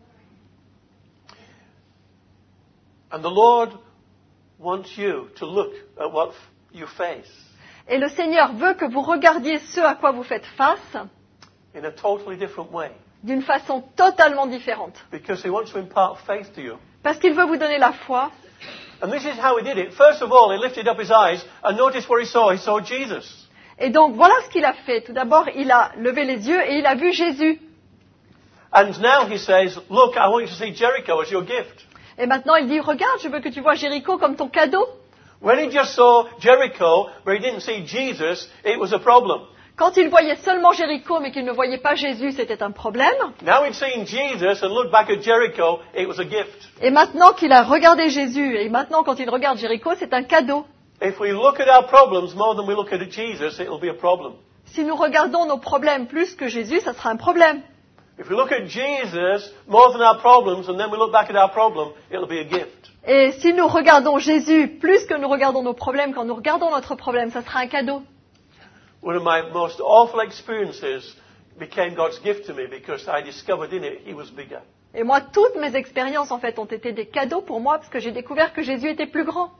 And the Lord wants you to look at what you face Et le Seigneur veut que vous regardiez ce à quoi vous faites face in a totally different way. d'une façon totalement différente. Because He wants to impart faith to you. Parce qu'il veut vous donner la foi. And this is how He did it. First of all, He lifted up His eyes and notice what He saw. He saw Jesus. Et donc voilà ce qu'il a fait. Tout d'abord, il a levé les yeux et il a vu Jésus. And now He says, look, I want you to see Jericho as your gift. Et maintenant, il dit, regarde, je veux que tu vois Jéricho comme ton cadeau. When He just saw Jericho, but He didn't see Jesus, it was a problem. Quand il voyait seulement Jéricho, mais qu'il ne voyait pas Jésus, c'était un problème. Now He'd seen Jesus and looked back at Jericho, it was a gift. Et maintenant qu'il a regardé Jésus, et maintenant quand il regarde Jéricho, c'est un cadeau. If we look at our problems more than we look at Jesus, it'll be a problem. Si nous regardons nos problèmes plus que Jésus, ça sera un problème. If we look at Jesus more than our problems and then we look back at our problem, it'll be a gift. Et si nous regardons Jésus plus que nous regardons nos problèmes, quand nous regardons notre problème, ça sera un cadeau. One of my most awful experiences became God's gift to me because I discovered in it He was bigger. Et moi, toutes mes expériences, en fait, ont été des cadeaux pour moi parce que j'ai découvert que Jésus était plus grand.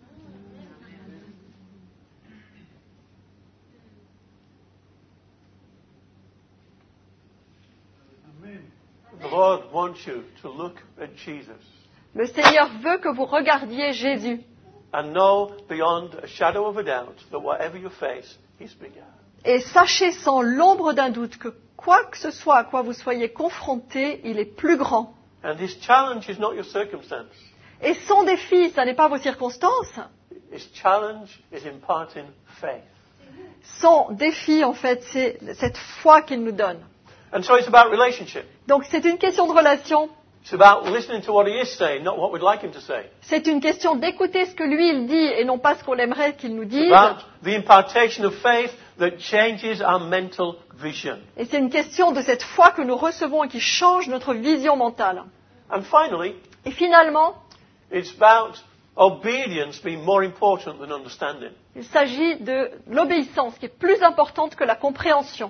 The Lord wants you to look at Jesus Le Seigneur veut que vous regardiez Jésus and know beyond a shadow of a doubt that whatever you face, He's bigger. et sachez sans l'ombre d'un doute que quoi que ce soit à quoi vous soyez confrontés, il est plus grand. And His challenge is not your circumstance. Et son défi, ça n'est pas vos circonstances. His challenge is imparting faith. Son défi, en fait, c'est cette foi qu'il nous donne. And so it's about relationship. Donc c'est une question de relation. It's about listening to what He is saying, not what we'd like Him to say. C'est une question d'écouter ce que lui, il dit et non pas ce qu'on aimerait qu'il nous dise. About the impartation of faith that changes our mental vision. Et c'est une question de cette foi que nous recevons et qui change notre vision mentale. And finally, Et finalement, it's about obedience being more important than understanding. il s'agit de l'obéissance qui est plus importante que la compréhension.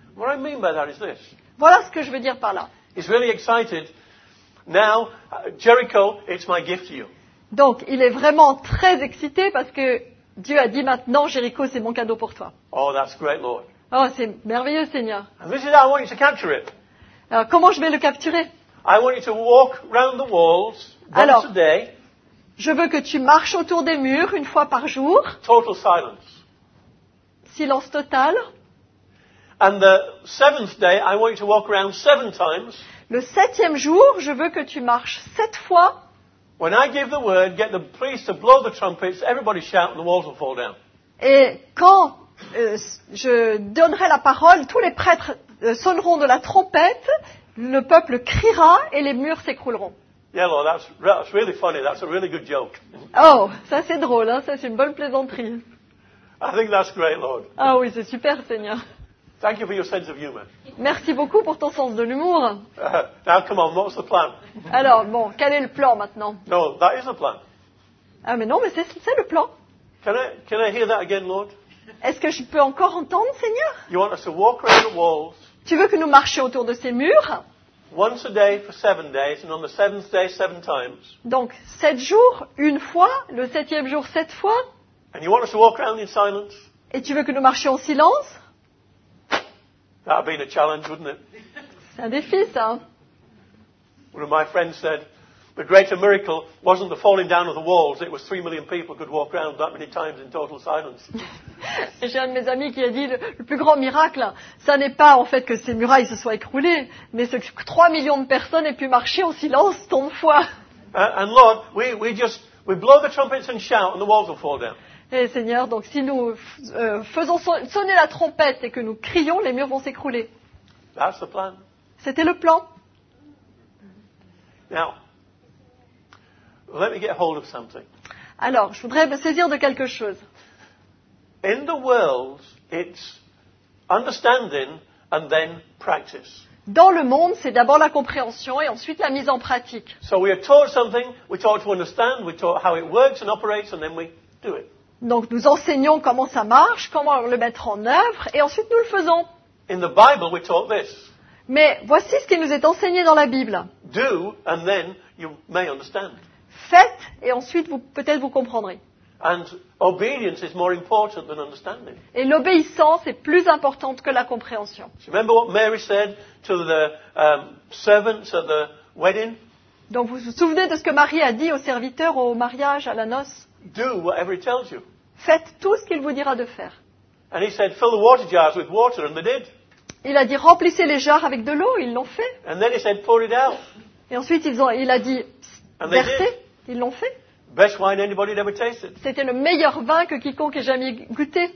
What I mean by that is this. Voilà ce que je veux dire par là. He's really excited. Now, Jericho, it's my gift to you. Donc, il est vraiment très excité parce que Dieu a dit maintenant, Jéricho, c'est mon cadeau pour toi. Oh, that's great, Lord. Oh, c'est merveilleux, Seigneur. And this is how I want you to capture it. Alors, comment je vais le capturer? I want you to walk round the walls once a day. Je veux que tu marches autour des murs une fois par jour. Total silence. Silence total. And the seventh day, I want you to walk around 7 times. Le 7e jour, je veux que tu marches 7 fois. When I give the word, get the priests to blow the trumpets, everybody shout and the walls will fall down. Et quand je donnerai la parole, tous les prêtres sonneront de la trompette, le peuple criera et les murs s'écrouleront. Yeah, Lord, that's really funny. That's a really good joke. Oh, ça c'est drôle, hein, ça c'est une bonne plaisanterie. I think that's great, Lord. Ah oui, c'est super, Seigneur. Thank you for your sense of humor. Merci beaucoup pour ton sens de l'humour. Now, come on, what's the plan? Alors, bon, quel est le plan maintenant? No, that is the plan. Ah mais non, mais c'est le plan. Can I hear that again, Lord? Est-ce que je peux encore entendre, Seigneur? You want us to walk around the walls Tu veux que nous marchions autour de ces murs? once a day for 7 days, and on the 7th day, 7 times. Donc, 7 jours, une fois, le 7e jour, 7 fois. And you want us to walk around in silence? Et tu veux que nous marchions en silence? That would be a challenge, wouldn't it? C'est un défi, ça. One of my friends said, the greater miracle wasn't the falling down of the walls, it was 3 million people could walk around that many times in total silence. Et j'ai un de mes amis qui a dit, le plus grand miracle, ça n'est pas en fait que ces murailles se soient écroulées, mais c'est que 3 millions de personnes aient pu marcher en silence tant de fois. And Lord, we blow the trumpets and shout and the walls will fall down. Et Seigneur, donc si nous faisons sonner la trompette et que nous crions, les murs vont s'écrouler. That's the plan. C'était le plan. Now, let me get hold of something. Alors, je voudrais me saisir de quelque chose. In the world, it's understanding and then practice. Dans le monde, c'est d'abord la compréhension et ensuite la mise en pratique. So we are taught something, we're taught to understand, we're taught how it works and operates, and then we do it. Donc nous enseignons comment ça marche, comment le mettre en œuvre, et ensuite nous le faisons. In the Bible, we're taught this. Mais voici ce qui nous est enseigné dans la Bible. Do, and then you may understand. Faites, et ensuite peut-être vous comprendrez. And obedience is more important than understanding. Et l'obéissance est plus importante que la compréhension. Do you remember what Mary said to the servants at the wedding? Donc vous vous souvenez de ce que Marie a dit aux serviteurs au mariage, à la noce? Do whatever he tells you. Faites tout ce qu'il vous dira de faire. And he said, fill the water jars with water, and they did. Il a dit remplissez les jarres avec de l'eau, ils l'ont fait. And then he said, pour it out. Et ensuite il a dit And they versez, did. ils l'ont fait. Best wine anybody had ever tasted. C'était le meilleur vin que quiconque ait jamais goûté.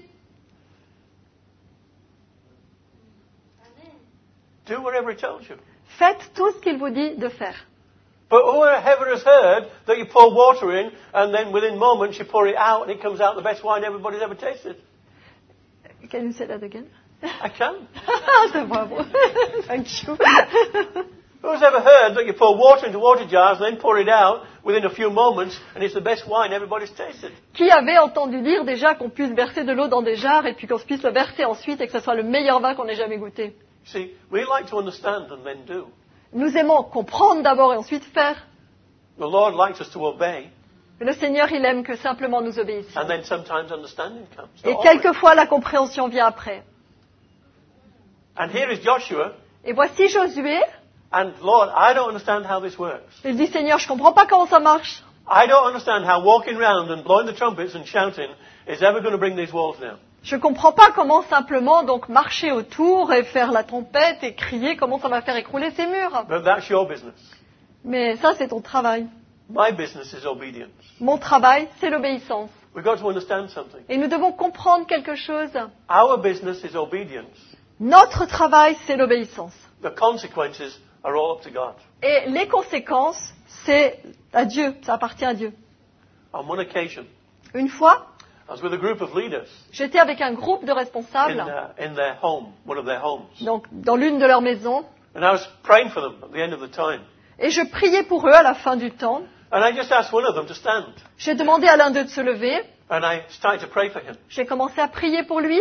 Do whatever he tells you. Faites tout ce qu'il vous dit de faire. But whoever has heard that you pour water in, and then within moments you pour it out, and it comes out the best wine everybody's ever tasted? Can you say that again? I can. C'est bravo. Thank you. Who's ever heard that you pour water into water jars and then pour it out within a few moments, and it's the best wine everybody's tasted? Qui avait entendu dire déjà qu'on puisse verser de l'eau dans des jarres et puis qu'on puisse le verser ensuite et que ce soit le meilleur vin qu'on ait jamais goûté? See, we like to understand and then do. Nous aimons comprendre d'abord et ensuite faire. The Lord likes us to obey, Mais le Seigneur, il aime que simplement nous obéissions. and then sometimes understanding comes. Et Not always. quelquefois, la compréhension vient après. And here is Joshua, Et voici Josué. and Lord, I don't understand how this works. Il dit, Seigneur, je comprends pas comment ça marche. I don't understand how walking around and blowing the trumpets and shouting is ever going to bring these walls down. Je comprends pas comment simplement donc marcher autour et faire la trompette et crier, comment ça va faire écrouler ces murs. But that's your business. Mais ça, c'est ton travail. My business is obedience. Mon travail, c'est l'obéissance. We've got to understand something. Et nous devons comprendre quelque chose. Our business is obedience. Notre travail, c'est l'obéissance. The consequences are all up to God. Et les conséquences, c'est à Dieu, ça appartient à Dieu. On one occasion, Une fois, I was with a group of leaders j'étais avec un groupe de responsables, in their home, one of their homes. donc dans l'une de leurs maisons, And I was praying for them at the end of the time. et je priais pour eux à la fin du temps. And I just asked one of them to stand. J'ai demandé à l'un d'eux de se lever, And I started to pray for him. j'ai commencé à prier pour lui,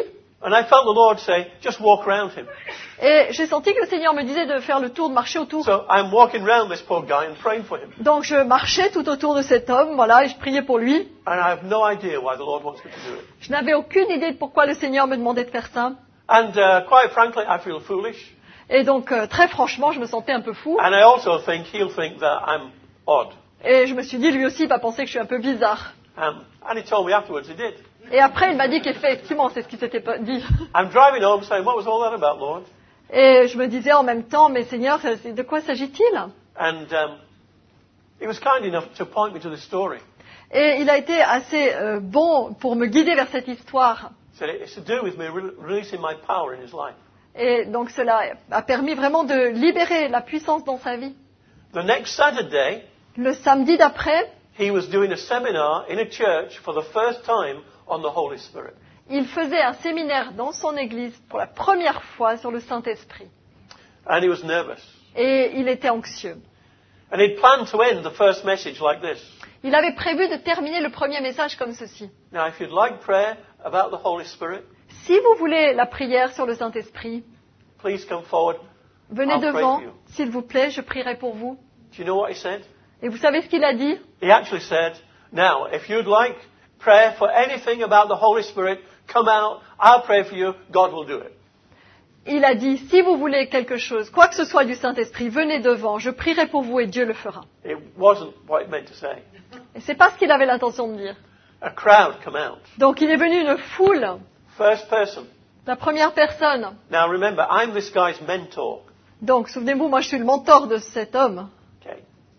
And I felt the Lord say, just walk around him. Et j'ai senti que le Seigneur me disait de faire le tour, de marcher autour. So I'm walking around this poor guy and praying for him. Donc je marchais tout autour de cet homme, voilà, et je priais pour lui. And I have no idea why the Lord wants me to do it. Je n'avais aucune idée de pourquoi le Seigneur me demandait de faire ça. And quite frankly, I feel foolish. Et donc, très franchement, je me sentais un peu fou. And I also think he'll think that I'm odd. Et je me suis dit, lui aussi, il va penser que je suis un peu bizarre. And he told me afterwards he did. Et après, il m'a dit qu'effectivement, c'est ce qui s'était dit. I'm driving home saying, what was all that about, Lord? Et je me disais en même temps, mais Seigneur, de quoi s'agit-il? And he was kind enough to point me to this story. Et il a été assez bon pour me guider vers cette histoire. So it's to do with me releasing my power in his life. Et donc cela a permis vraiment de libérer la puissance dans sa vie. The next Saturday, Le samedi d'après, he was doing a seminar in a church for the first time on the Holy Spirit. il faisait un séminaire dans son église pour la première fois sur le Saint-Esprit. And he was nervous. Et il était anxieux. And he'd planned to end the first message like this. Il avait prévu de terminer le premier message comme ceci. Now, if you'd like prayer about the Holy Spirit, Si vous voulez la prière sur le Saint-Esprit, please come forward. venez I'll pray devant, for you. s'il vous plaît, je prierai pour vous. Do you know what he said? Et vous savez ce qu'il a dit? He actually said, now, if you'd like prayer for anything about the Holy Spirit, come out, I'll pray for you, God will do it. Il a dit, si vous voulez quelque chose, quoi que ce soit du Saint-Esprit, venez devant, je prierai pour vous et Dieu le fera. It wasn't what it meant to say. Et c'est pas ce qu'il avait l'intention de dire. A crowd come out. Donc il est venu une foule, First person. la première personne. Now remember, I'm this guy's mentor. Donc souvenez-vous, moi je suis le mentor de cet homme. Okay.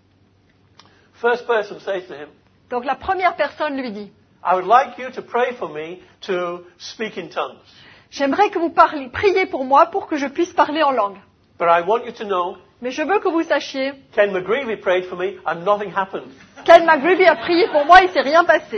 First person says to him, Donc la première personne lui dit, I would like you to pray for me to speak in tongues. j'aimerais que vous priez pour moi pour que je puisse parler en langue. But I want you to know, Mais je veux que vous sachiez, Ken McGreevy prayed for me and nothing happened. Ken McGreevy a prié pour moi, il s'est rien passé.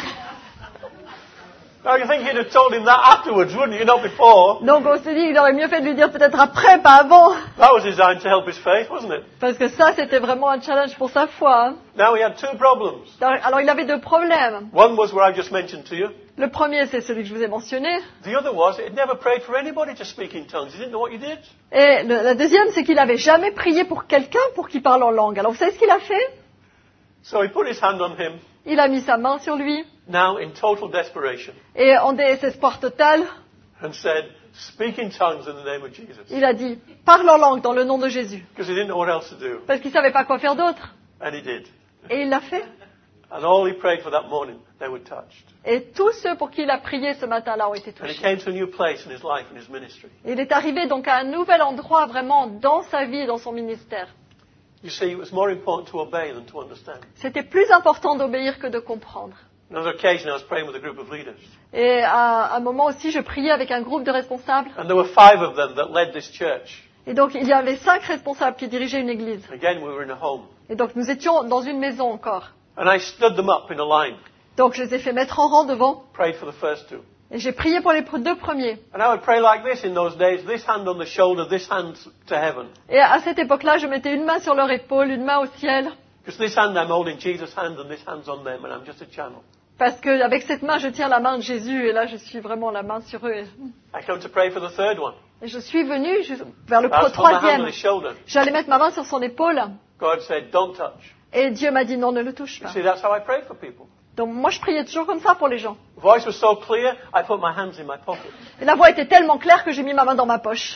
Now you think you'd have told him that afterwards, wouldn't you? Not before. Donc on s'est dit, il aurait mieux fait de lui dire peut-être après, pas avant. That was designed to help his faith, wasn't it? Parce que ça, c'était vraiment un challenge pour sa foi. Hein. Now he had two problems. Alors il avait deux problèmes. One was what I just mentioned to you. Le premier, c'est celui que je vous ai mentionné. The other was he'd never prayed for anybody to speak in tongues. He didn't know what you did. Et la deuxième, c'est qu'il n'avait jamais prié pour quelqu'un pour qu'il parle en langue. Alors vous savez ce qu'il a fait? So he put his hand on him, Il a mis sa main sur lui now in total desperation, et en désespoir total, and said, speak in tongues in the name of Jesus. il a dit, parle en langue dans le nom de Jésus. Because he didn't know what else to do. Parce qu'il ne savait pas quoi faire d'autre. And he did. Et il l'a fait. And all he prayed for that morning, they were touched. Et tous ceux pour qui il a prié ce matin-là ont été And he touchés. came to a new place in his life and his ministry. Il est arrivé donc à un nouvel endroit vraiment dans sa vie et dans son ministère. You see, it was more important to obey than to understand. C'était plus important d'obéir que de comprendre. Another occasion, I was praying with a group of leaders. Et à un moment aussi, je priais avec un groupe de responsables. And there were 5 of them that led this church. Et donc, il y avait 5 responsables qui dirigeaient une église. Again, we were in a home. Et donc, nous étions dans une maison encore. And I stood them up in a line, Donc, je les ai fait mettre en rang devant. prayed for the first 2. Et j'ai prié pour les 2 premiers. And I would pray like this in those days, this hand on the shoulder, this hand to heaven. Et à cette époque-là, je mettais une main sur leur épaule, une main au ciel. Because this hand I'm holding Jesus' hand and this hand's on them and I'm just a channel. Parce qu'avec cette main, je tiens la main de Jésus. Et là, je suis vraiment la main sur eux. I come to pray for the third one. Et je suis venue vers le I was put my hand on troisième. his shoulder. J'allais mettre ma main sur son épaule. God said, don't touch. Et Dieu m'a dit non, ne le touche You pas. see, that's how I pray for people. Donc moi, je priais toujours comme ça pour les gens. The voice was so clear, I put my hands in my pockets. Et la voix était tellement claire que j'ai mis ma main dans ma poche.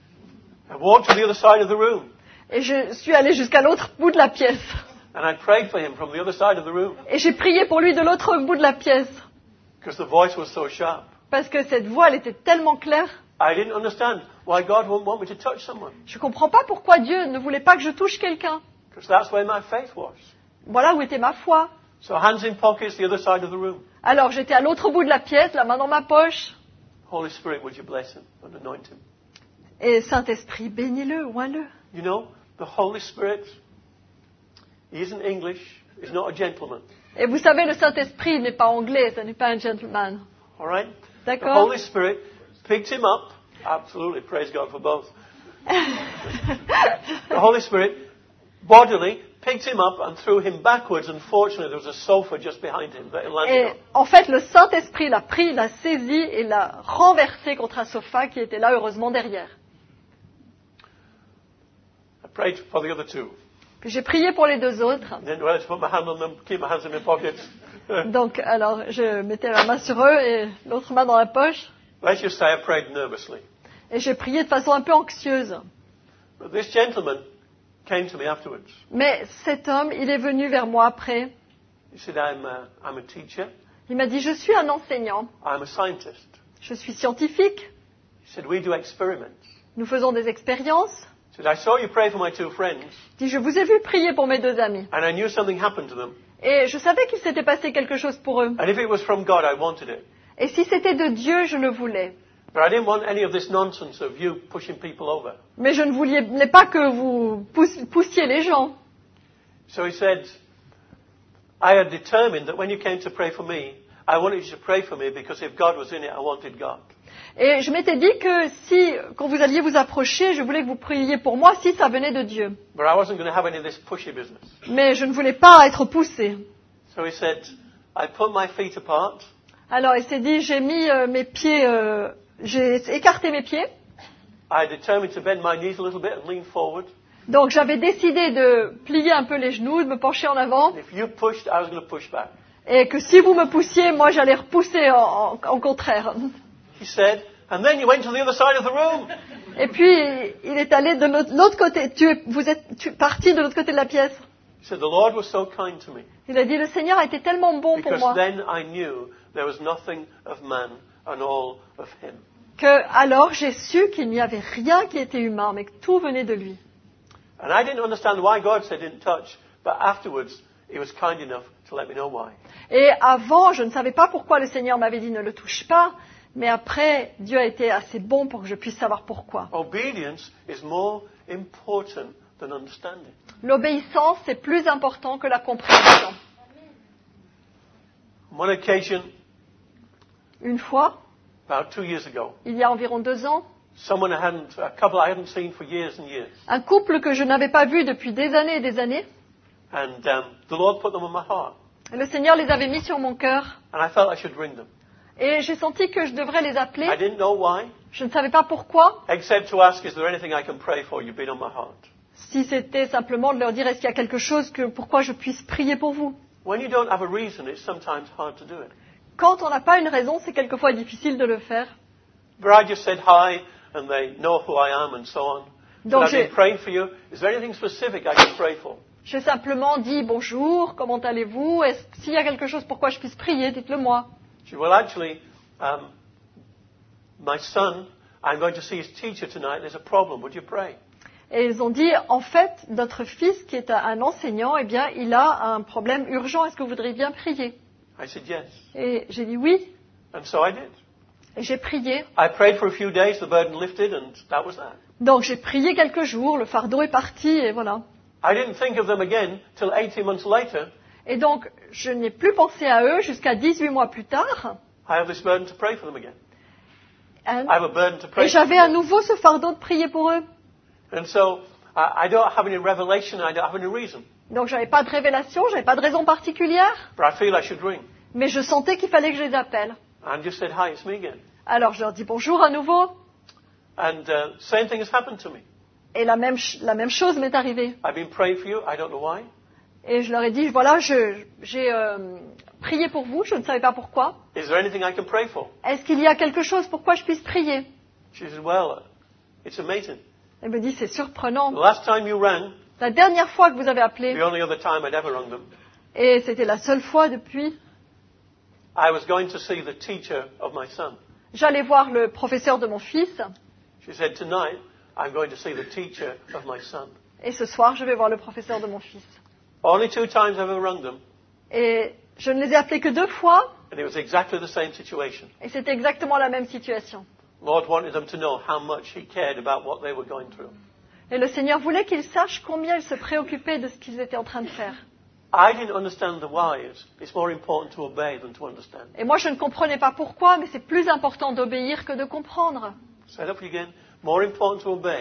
I walked to the other side of the room Et je suis allée jusqu'à l'autre bout de la pièce. and I prayed for him from the other side of the room Et j'ai prié pour lui de l'autre bout de la pièce. because the voice was so sharp. Parce que cette voix, elle était tellement claire. I didn't understand why God wouldn't want me to touch someone Je ne comprends pas pourquoi Dieu ne voulait pas que je touche quelqu'un. because that's where my faith was. Voilà où était ma foi. So hands in pockets, the other side of the room. Alors j'étais à l'autre bout de la pièce, la main dans ma poche. Holy Spirit, would you bless him and anoint him? Et Saint-Esprit, bénis-le, oins-le. You know, the Holy Spirit, he isn't English, he's not a gentleman. Et vous savez, le Saint-Esprit n'est pas anglais, ce n'est pas un gentleman. All right? The D'accord? Holy Spirit picked him up. Absolutely, praise God for both. The Holy Spirit bodily picked him up and threw him backwards. Unfortunately, there was a sofa just behind him that he landed Et on. en fait, le Saint-Esprit l'a pris, l'a saisi et l'a renversé contre un sofa qui était là, heureusement, derrière. I prayed for the other two. Puis j'ai prié pour les deux autres. Didn't know whether to put my hand on them, keep my hands in my pockets. Donc, alors, je mettais ma main sur eux et l'autre main dans la poche. Let's just say I prayed nervously. Et j'ai prié de façon un peu anxieuse. But this gentleman came to me afterwards. Mais cet homme, il est venu vers moi après. He said, I'm a teacher. Il m'a dit, je suis un enseignant. I'm a scientist. Je suis scientifique. He said, we do experiments. Nous faisons des expériences. He said, I saw you pray for my two friends, Il dit, je vous ai vu prier pour mes deux amis. and I knew something happened to them. Et je savais qu'il s'était passé quelque chose pour eux. And if it was from God, I wanted it. Et si c'était de Dieu, je le voulais. But I didn't want any of this nonsense of you pushing people over. Mais je ne voulais pas que vous poussiez les gens. So he said, I had determined that when you came to pray for me, I wanted you to pray for me because if God was in it, I wanted God. Et je m'étais dit que quand vous alliez vous approcher, je voulais que vous priez pour moi si ça venait de Dieu. But I wasn't going to have any of this pushy business. Mais je ne voulais pas être poussé. So he said, I put my feet apart. Alors il s'est dit, j'ai mis mes pieds, j'ai écarté mes pieds. I determined to bend my knees a little bit and lean forward. Donc j'avais décidé de plier un peu les genoux, de me pencher en avant. And if you pushed, I was going to push back. Et que si vous me poussiez, moi j'allais repousser en contraire. He said, and then you went to the other side of the room. Et puis il est allé de l'autre côté. Tu es parti de l'autre côté de la pièce. He said, the Lord was so kind to me. Il a dit, le Seigneur a été tellement bon pour Because moi. then I knew there was nothing of man and all of him. Que alors j'ai su qu'il n'y avait rien qui était humain, mais que tout venait de lui. And I didn't understand why God said didn't touch, but afterwards he was kind enough to let me know why. Et avant, je ne savais pas pourquoi le Seigneur m'avait dit ne le touche pas, mais après, Dieu a été assez bon pour que je puisse savoir pourquoi. Obedience is more important than understanding. L'obéissance, c'est plus important que la compréhension. On one occasion, Une fois, about 2 years ago, il y a environ 2 ans, a couple I hadn't seen for years and years, un couple que je n'avais pas vu depuis des années et des années, and the Lord put them on my heart, le Seigneur les avait mis sur mon cœur, and I felt I should ring them. et j'ai senti que je devrais les I appeler. didn't know why, Je ne savais pas pourquoi, except to ask, is there anything I can pray for? You've been on my heart. si c'était simplement de leur dire est-ce qu'il y a quelque chose pourquoi je puisse prier pour vous. When you don't have a reason, it's sometimes hard to do it. Quand on n'a pas une raison, c'est quelquefois difficile de le faire. But I just said hi, and they know who I am, and so on. Donc But I've been praying for you. Is there anything specific I can pray for? J'ai simplement dit bonjour, comment allez-vous? S'il y a quelque chose pour quoi je puisse prier, dites-le moi. She said, well, actually, my son, I'm going to see his teacher tonight. There's a problem. Would you pray? Et ils ont dit, en fait, notre fils qui est un enseignant, eh bien, il a un problème urgent. Est-ce que vous voudriez bien prier? I said, yes. Et j'ai dit oui. And so I did. Et j'ai prié. I prayed for a few days, the burden lifted, and that was that. Donc j'ai prié quelques jours, le fardeau est parti et voilà. I didn't think of them again till 18 months later. Et donc, je n'ai plus pensé à eux jusqu'à 18 mois plus tard. I have this burden to pray for them again. And- I have a burden to pray et for j'avais à them. nouveau ce fardeau de prier pour eux. And so I don't have any revelation, I don't have any reason. Donc j'avais pas de révélation, j'avais pas de raison particulière, But I feel I should ring. mais je sentais qu'il fallait que je les appelle. And just said, hi, it's me again. Alors je leur dis bonjour à nouveau, And same thing has happened to me. et la même chose m'est arrivée. I've been praying for you, I don't know why. Et je leur ai dit, voilà, j'ai prié pour vous, je ne savais pas pourquoi. Is there anything I can pray for? Est-ce qu'il y a quelque chose pour quoi je puisse prier? She said, well, it's amazing. Elle me dit, c'est surprenant. The last time you rang, La dernière fois que vous avez appelé, the only other time I'd ever rung them, et c'était la seule fois depuis, I was going to see the teacher of my son. j'allais voir le professeur de mon fils, She said, tonight, I'm going to see the teacher of my son. et ce soir, je vais voir le professeur de mon fils. Only 2 times I've ever rung them, Et je ne les ai appelés que 2 fois, and it was exactly the same situation. et c'était exactement la même situation. Lord wanted them to know how much He cared about what they were going through. Et le Seigneur voulait qu'ils sachent combien ils se préoccupaient de ce qu'ils étaient en train de faire. I didn't understand the whys. It's more important to obey than to understand. Et moi, je ne comprenais pas pourquoi, mais c'est plus important d'obéir que de comprendre. Say that for you again. More important to obey than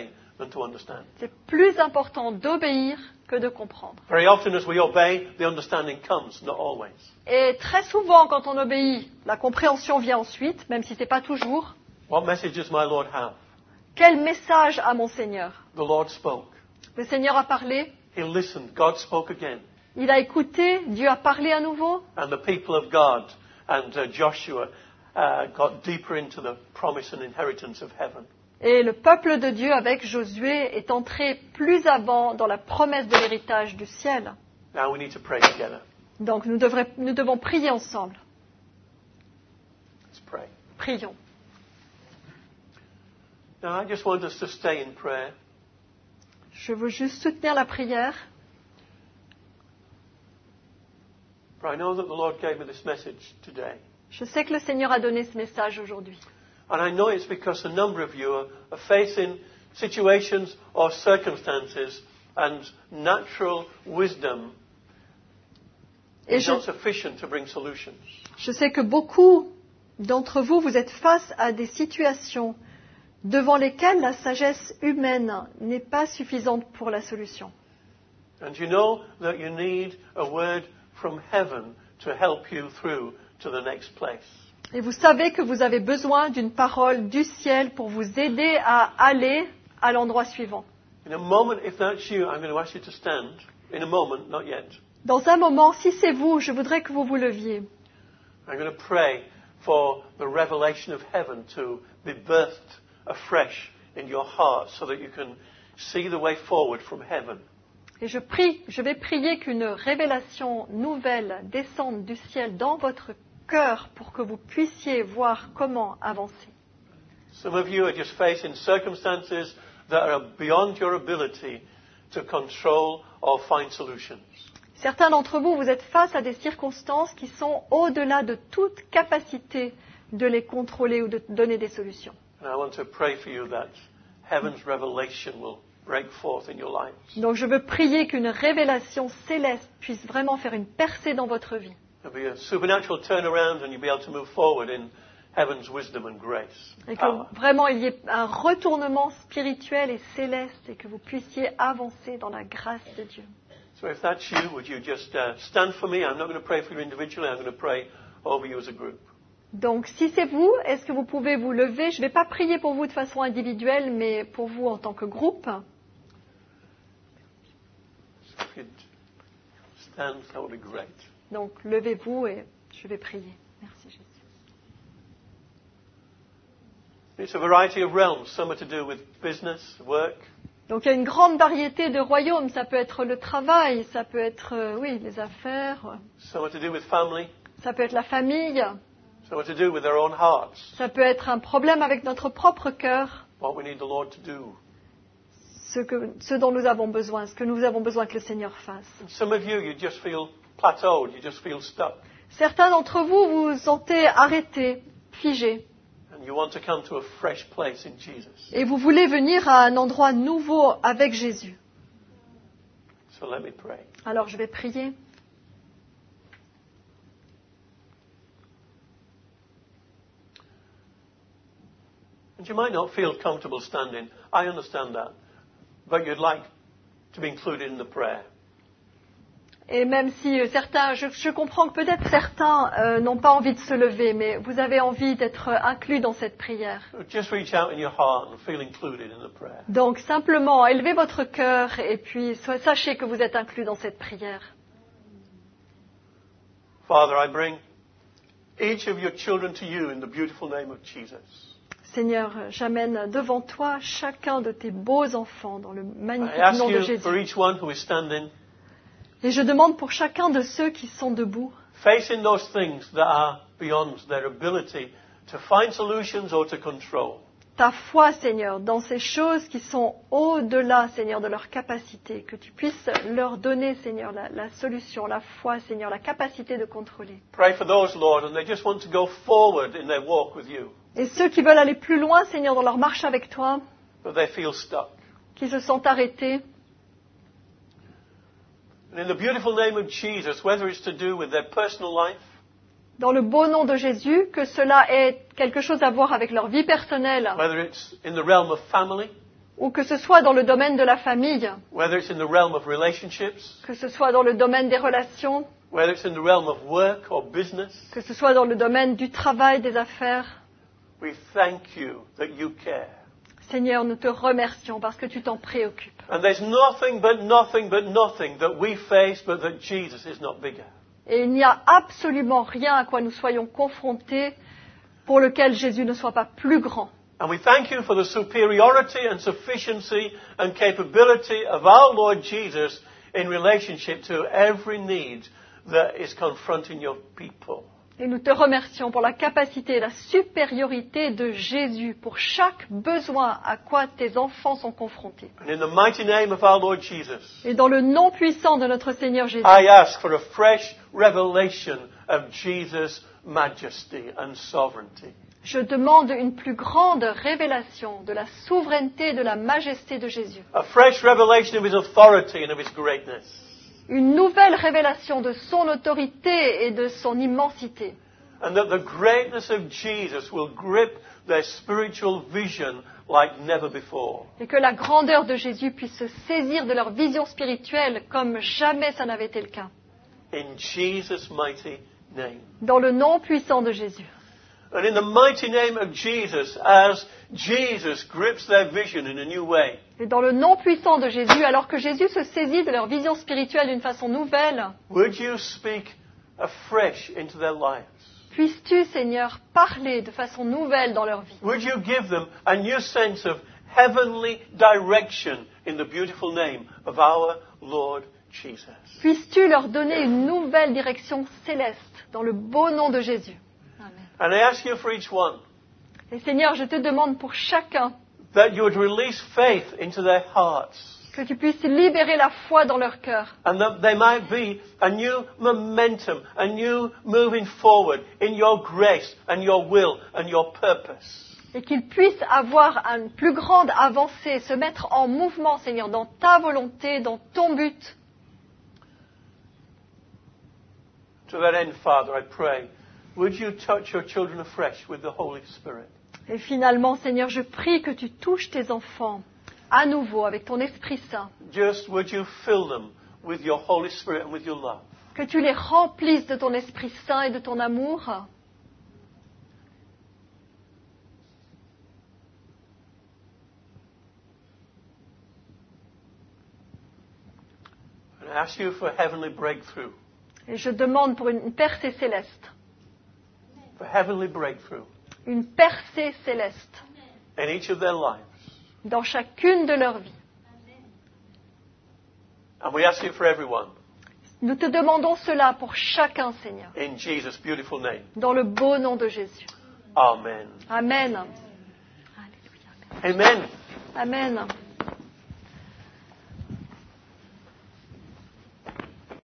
than to understand. C'est plus important d'obéir que de comprendre. Very often as we obey, the understanding comes, not always. Et très souvent, quand on obéit, la compréhension vient ensuite, même si ce n'est pas toujours. What message does my Lord have? Quel message a mon Seigneur? The Lord spoke. Le Seigneur a parlé, He listened. God spoke again. il a écouté, Dieu a parlé à nouveau. And the people of God and Joshua got deeper into the promise and inheritance of heaven. Et le peuple de Dieu, avec Josué, est entré plus avant dans la promesse de l'héritage du ciel. Now we need to pray together. Donc nous devons prier ensemble. Let's pray. Prions. Now I just want us to stay in prayer. Je veux juste soutenir la prière. For I know that the Lord gave me this message today. Je sais que le Seigneur a donné ce message aujourd'hui. And I know it's because a number of you are facing situations or circumstances and natural wisdom Et is not sufficient to bring solutions. je sais que beaucoup d'entre vous, vous êtes face à des situations devant lesquelles la sagesse humaine n'est pas suffisante pour la solution. And you know that you need a word from heaven to help you through to the next place. Et vous savez que vous avez besoin d'une parole du ciel pour vous aider à aller à l'endroit suivant. In a moment, if that's you, I'm going to ask you to stand. In a moment, not yet. Dans un moment, si c'est vous, je voudrais que vous vous leviez. I'm going to pray for the revelation of heaven to be birthed afresh in your heart so that you can see the way forward from heaven. Et je vais prier qu'une révélation nouvelle descende du ciel dans votre cœur pour que vous puissiez voir comment avancer. Some of you are just facing circumstances that are beyond your ability to control or find solutions. Certains d'entre vous, vous êtes face à des circonstances qui sont au-delà de toute capacité de les contrôler ou de donner des solutions. And I want to pray for you that heaven's revelation will break forth in your lives. Donc je veux prier qu'une révélation céleste puisse vraiment faire une percée dans votre vie. There'll be a supernatural turnaround and you'll be able to move forward in heaven's wisdom and grace. Et Power. que vraiment il y ait un retournement spirituel et céleste et que vous puissiez avancer dans la grâce de Dieu. So if that's you, would you just stand for me? I'm not going to pray for you individually. I'm going to pray over you as a group. Donc si c'est vous, est-ce que vous pouvez vous lever? Je ne vais pas prier pour vous de façon individuelle, mais pour vous en tant que groupe. So if you'd stand, that would be great. Donc levez-vous et je vais prier. Merci Jésus. It's a variety of realms. Some are to do with business, work. Donc il y a une grande variété de royaumes. Ça peut être le travail, ça peut être les affaires, Some are to do with family. ça peut être la famille, Some are to do with their own hearts. ça peut être un problème avec notre propre cœur, What we need the Lord to do. ce dont nous avons besoin, ce que nous avons besoin que le Seigneur fasse. And some of you, you just feel plateaued. You just feel stuck. Certains d'entre vous vous sentez arrêtés, figés, And you want to come to a fresh place in Jesus. et vous voulez venir à un endroit nouveau avec Jésus. So let me pray. Alors je vais prier. And you might not feel comfortable standing. I understand that. But you'd like to be included in the prayer. Et même si certains, je comprends que peut-être certains n'ont pas envie de se lever, mais vous avez envie d'être inclus dans cette prière. Just reach out in your heart and feel included in the prayer. Donc simplement, élevez votre cœur et puis sachez que vous êtes inclus dans cette prière. Father, I bring each of your children to you in the beautiful name of Jesus. Seigneur, j'amène devant toi chacun de tes beaux enfants dans le I magnifique ask nom de you for Jésus. each one who is standing, Et je demande pour chacun de ceux qui sont debout, facing those things that are beyond their ability to find solutions or to control. ta foi, Seigneur, dans ces choses qui sont au-delà, Seigneur, de leur capacité, que tu puisses leur donner, Seigneur, la solution, la foi, Seigneur, la capacité de contrôler. Pray for those, Lord, and they just want to go forward in their walk with you, Et ceux qui veulent aller plus loin, Seigneur, dans leur marche avec toi, but they feel stuck. qui se sentent arrêtés, And in the beautiful name of Jesus, whether it's to do with their personal life, dans le beau nom de Jésus, que cela ait quelque chose à voir avec leur vie personnelle, whether it's in the realm of family, ou que ce soit dans le domaine de la famille, whether it's in the realm of relationships, que ce soit dans le domaine des relations, whether it's in the realm of work or business, que ce soit dans le domaine du travail, des affaires. we thank you that you care. Seigneur, nous te remercions parce que tu t'en préoccupes. And there's nothing that we face but that Jesus is not bigger. Et il n'y a absolument rien à quoi nous soyons confrontés pour lequel Jésus ne soit pas plus grand. And we thank you for the superiority and sufficiency and capability of our Lord Jesus in relationship to every need that is confronting your people. Et nous te remercions pour la capacité et la supériorité de Jésus pour chaque besoin à quoi tes enfants sont confrontés. And in the mighty name of our Lord Jesus, Et dans le nom puissant de notre Seigneur Jésus, I ask for a fresh revelation of Jesus' majesty and sovereignty. je demande une plus grande révélation de la souveraineté et de la majesté de Jésus. A fresh revelation of His authority and of His greatness. Une nouvelle révélation de son autorité et de son immensité. And that the greatness of Jesus will grip their spiritual vision like never before. Et que la grandeur de Jésus puisse se saisir de leur vision spirituelle comme jamais ça n'avait été le cas. In Jesus' mighty name. Dans le nom puissant de Jésus. And in the mighty name of Jesus, as Jesus grips their vision in a new way, Et dans le nom puissant de Jésus, alors que Jésus se saisit de leur vision spirituelle d'une façon nouvelle, would you speak afresh into their lives? puisses-tu, Seigneur, parler de façon nouvelle dans leur vie? Would you give them a new sense of heavenly direction in the beautiful name of our Lord Jesus? Puisses-tu leur donner une nouvelle direction céleste dans le beau nom de Jésus? Amen. And I ask you for each one Et Seigneur, je te demande pour chacun that you would release faith into their hearts, que tu puisses libérer la foi dans leur cœur. and that there might be a new momentum, a new moving forward in your grace and your will and your purpose. Et qu'ils puissent avoir une plus grande avancée, se mettre en mouvement, Seigneur, dans ta volonté, dans ton but. To that end, Father, I pray, would you touch your children afresh with the Holy Spirit? Et finalement, Seigneur, je prie que tu touches tes enfants à nouveau avec ton Esprit Saint. Just would you fill them with your Holy Spirit and with your love? Que tu les remplisses de ton Esprit Saint et de ton amour. And I ask you for heavenly breakthrough. Et je demande pour une percée céleste. For heavenly breakthrough Une percée céleste in each of their lives. dans chacune de leurs vies. And we ask you for everyone Nous te demandons cela pour chacun, Seigneur, in Jesus' beautiful name. dans le beau nom de Jésus. Amen. Amen. Amen. Amen.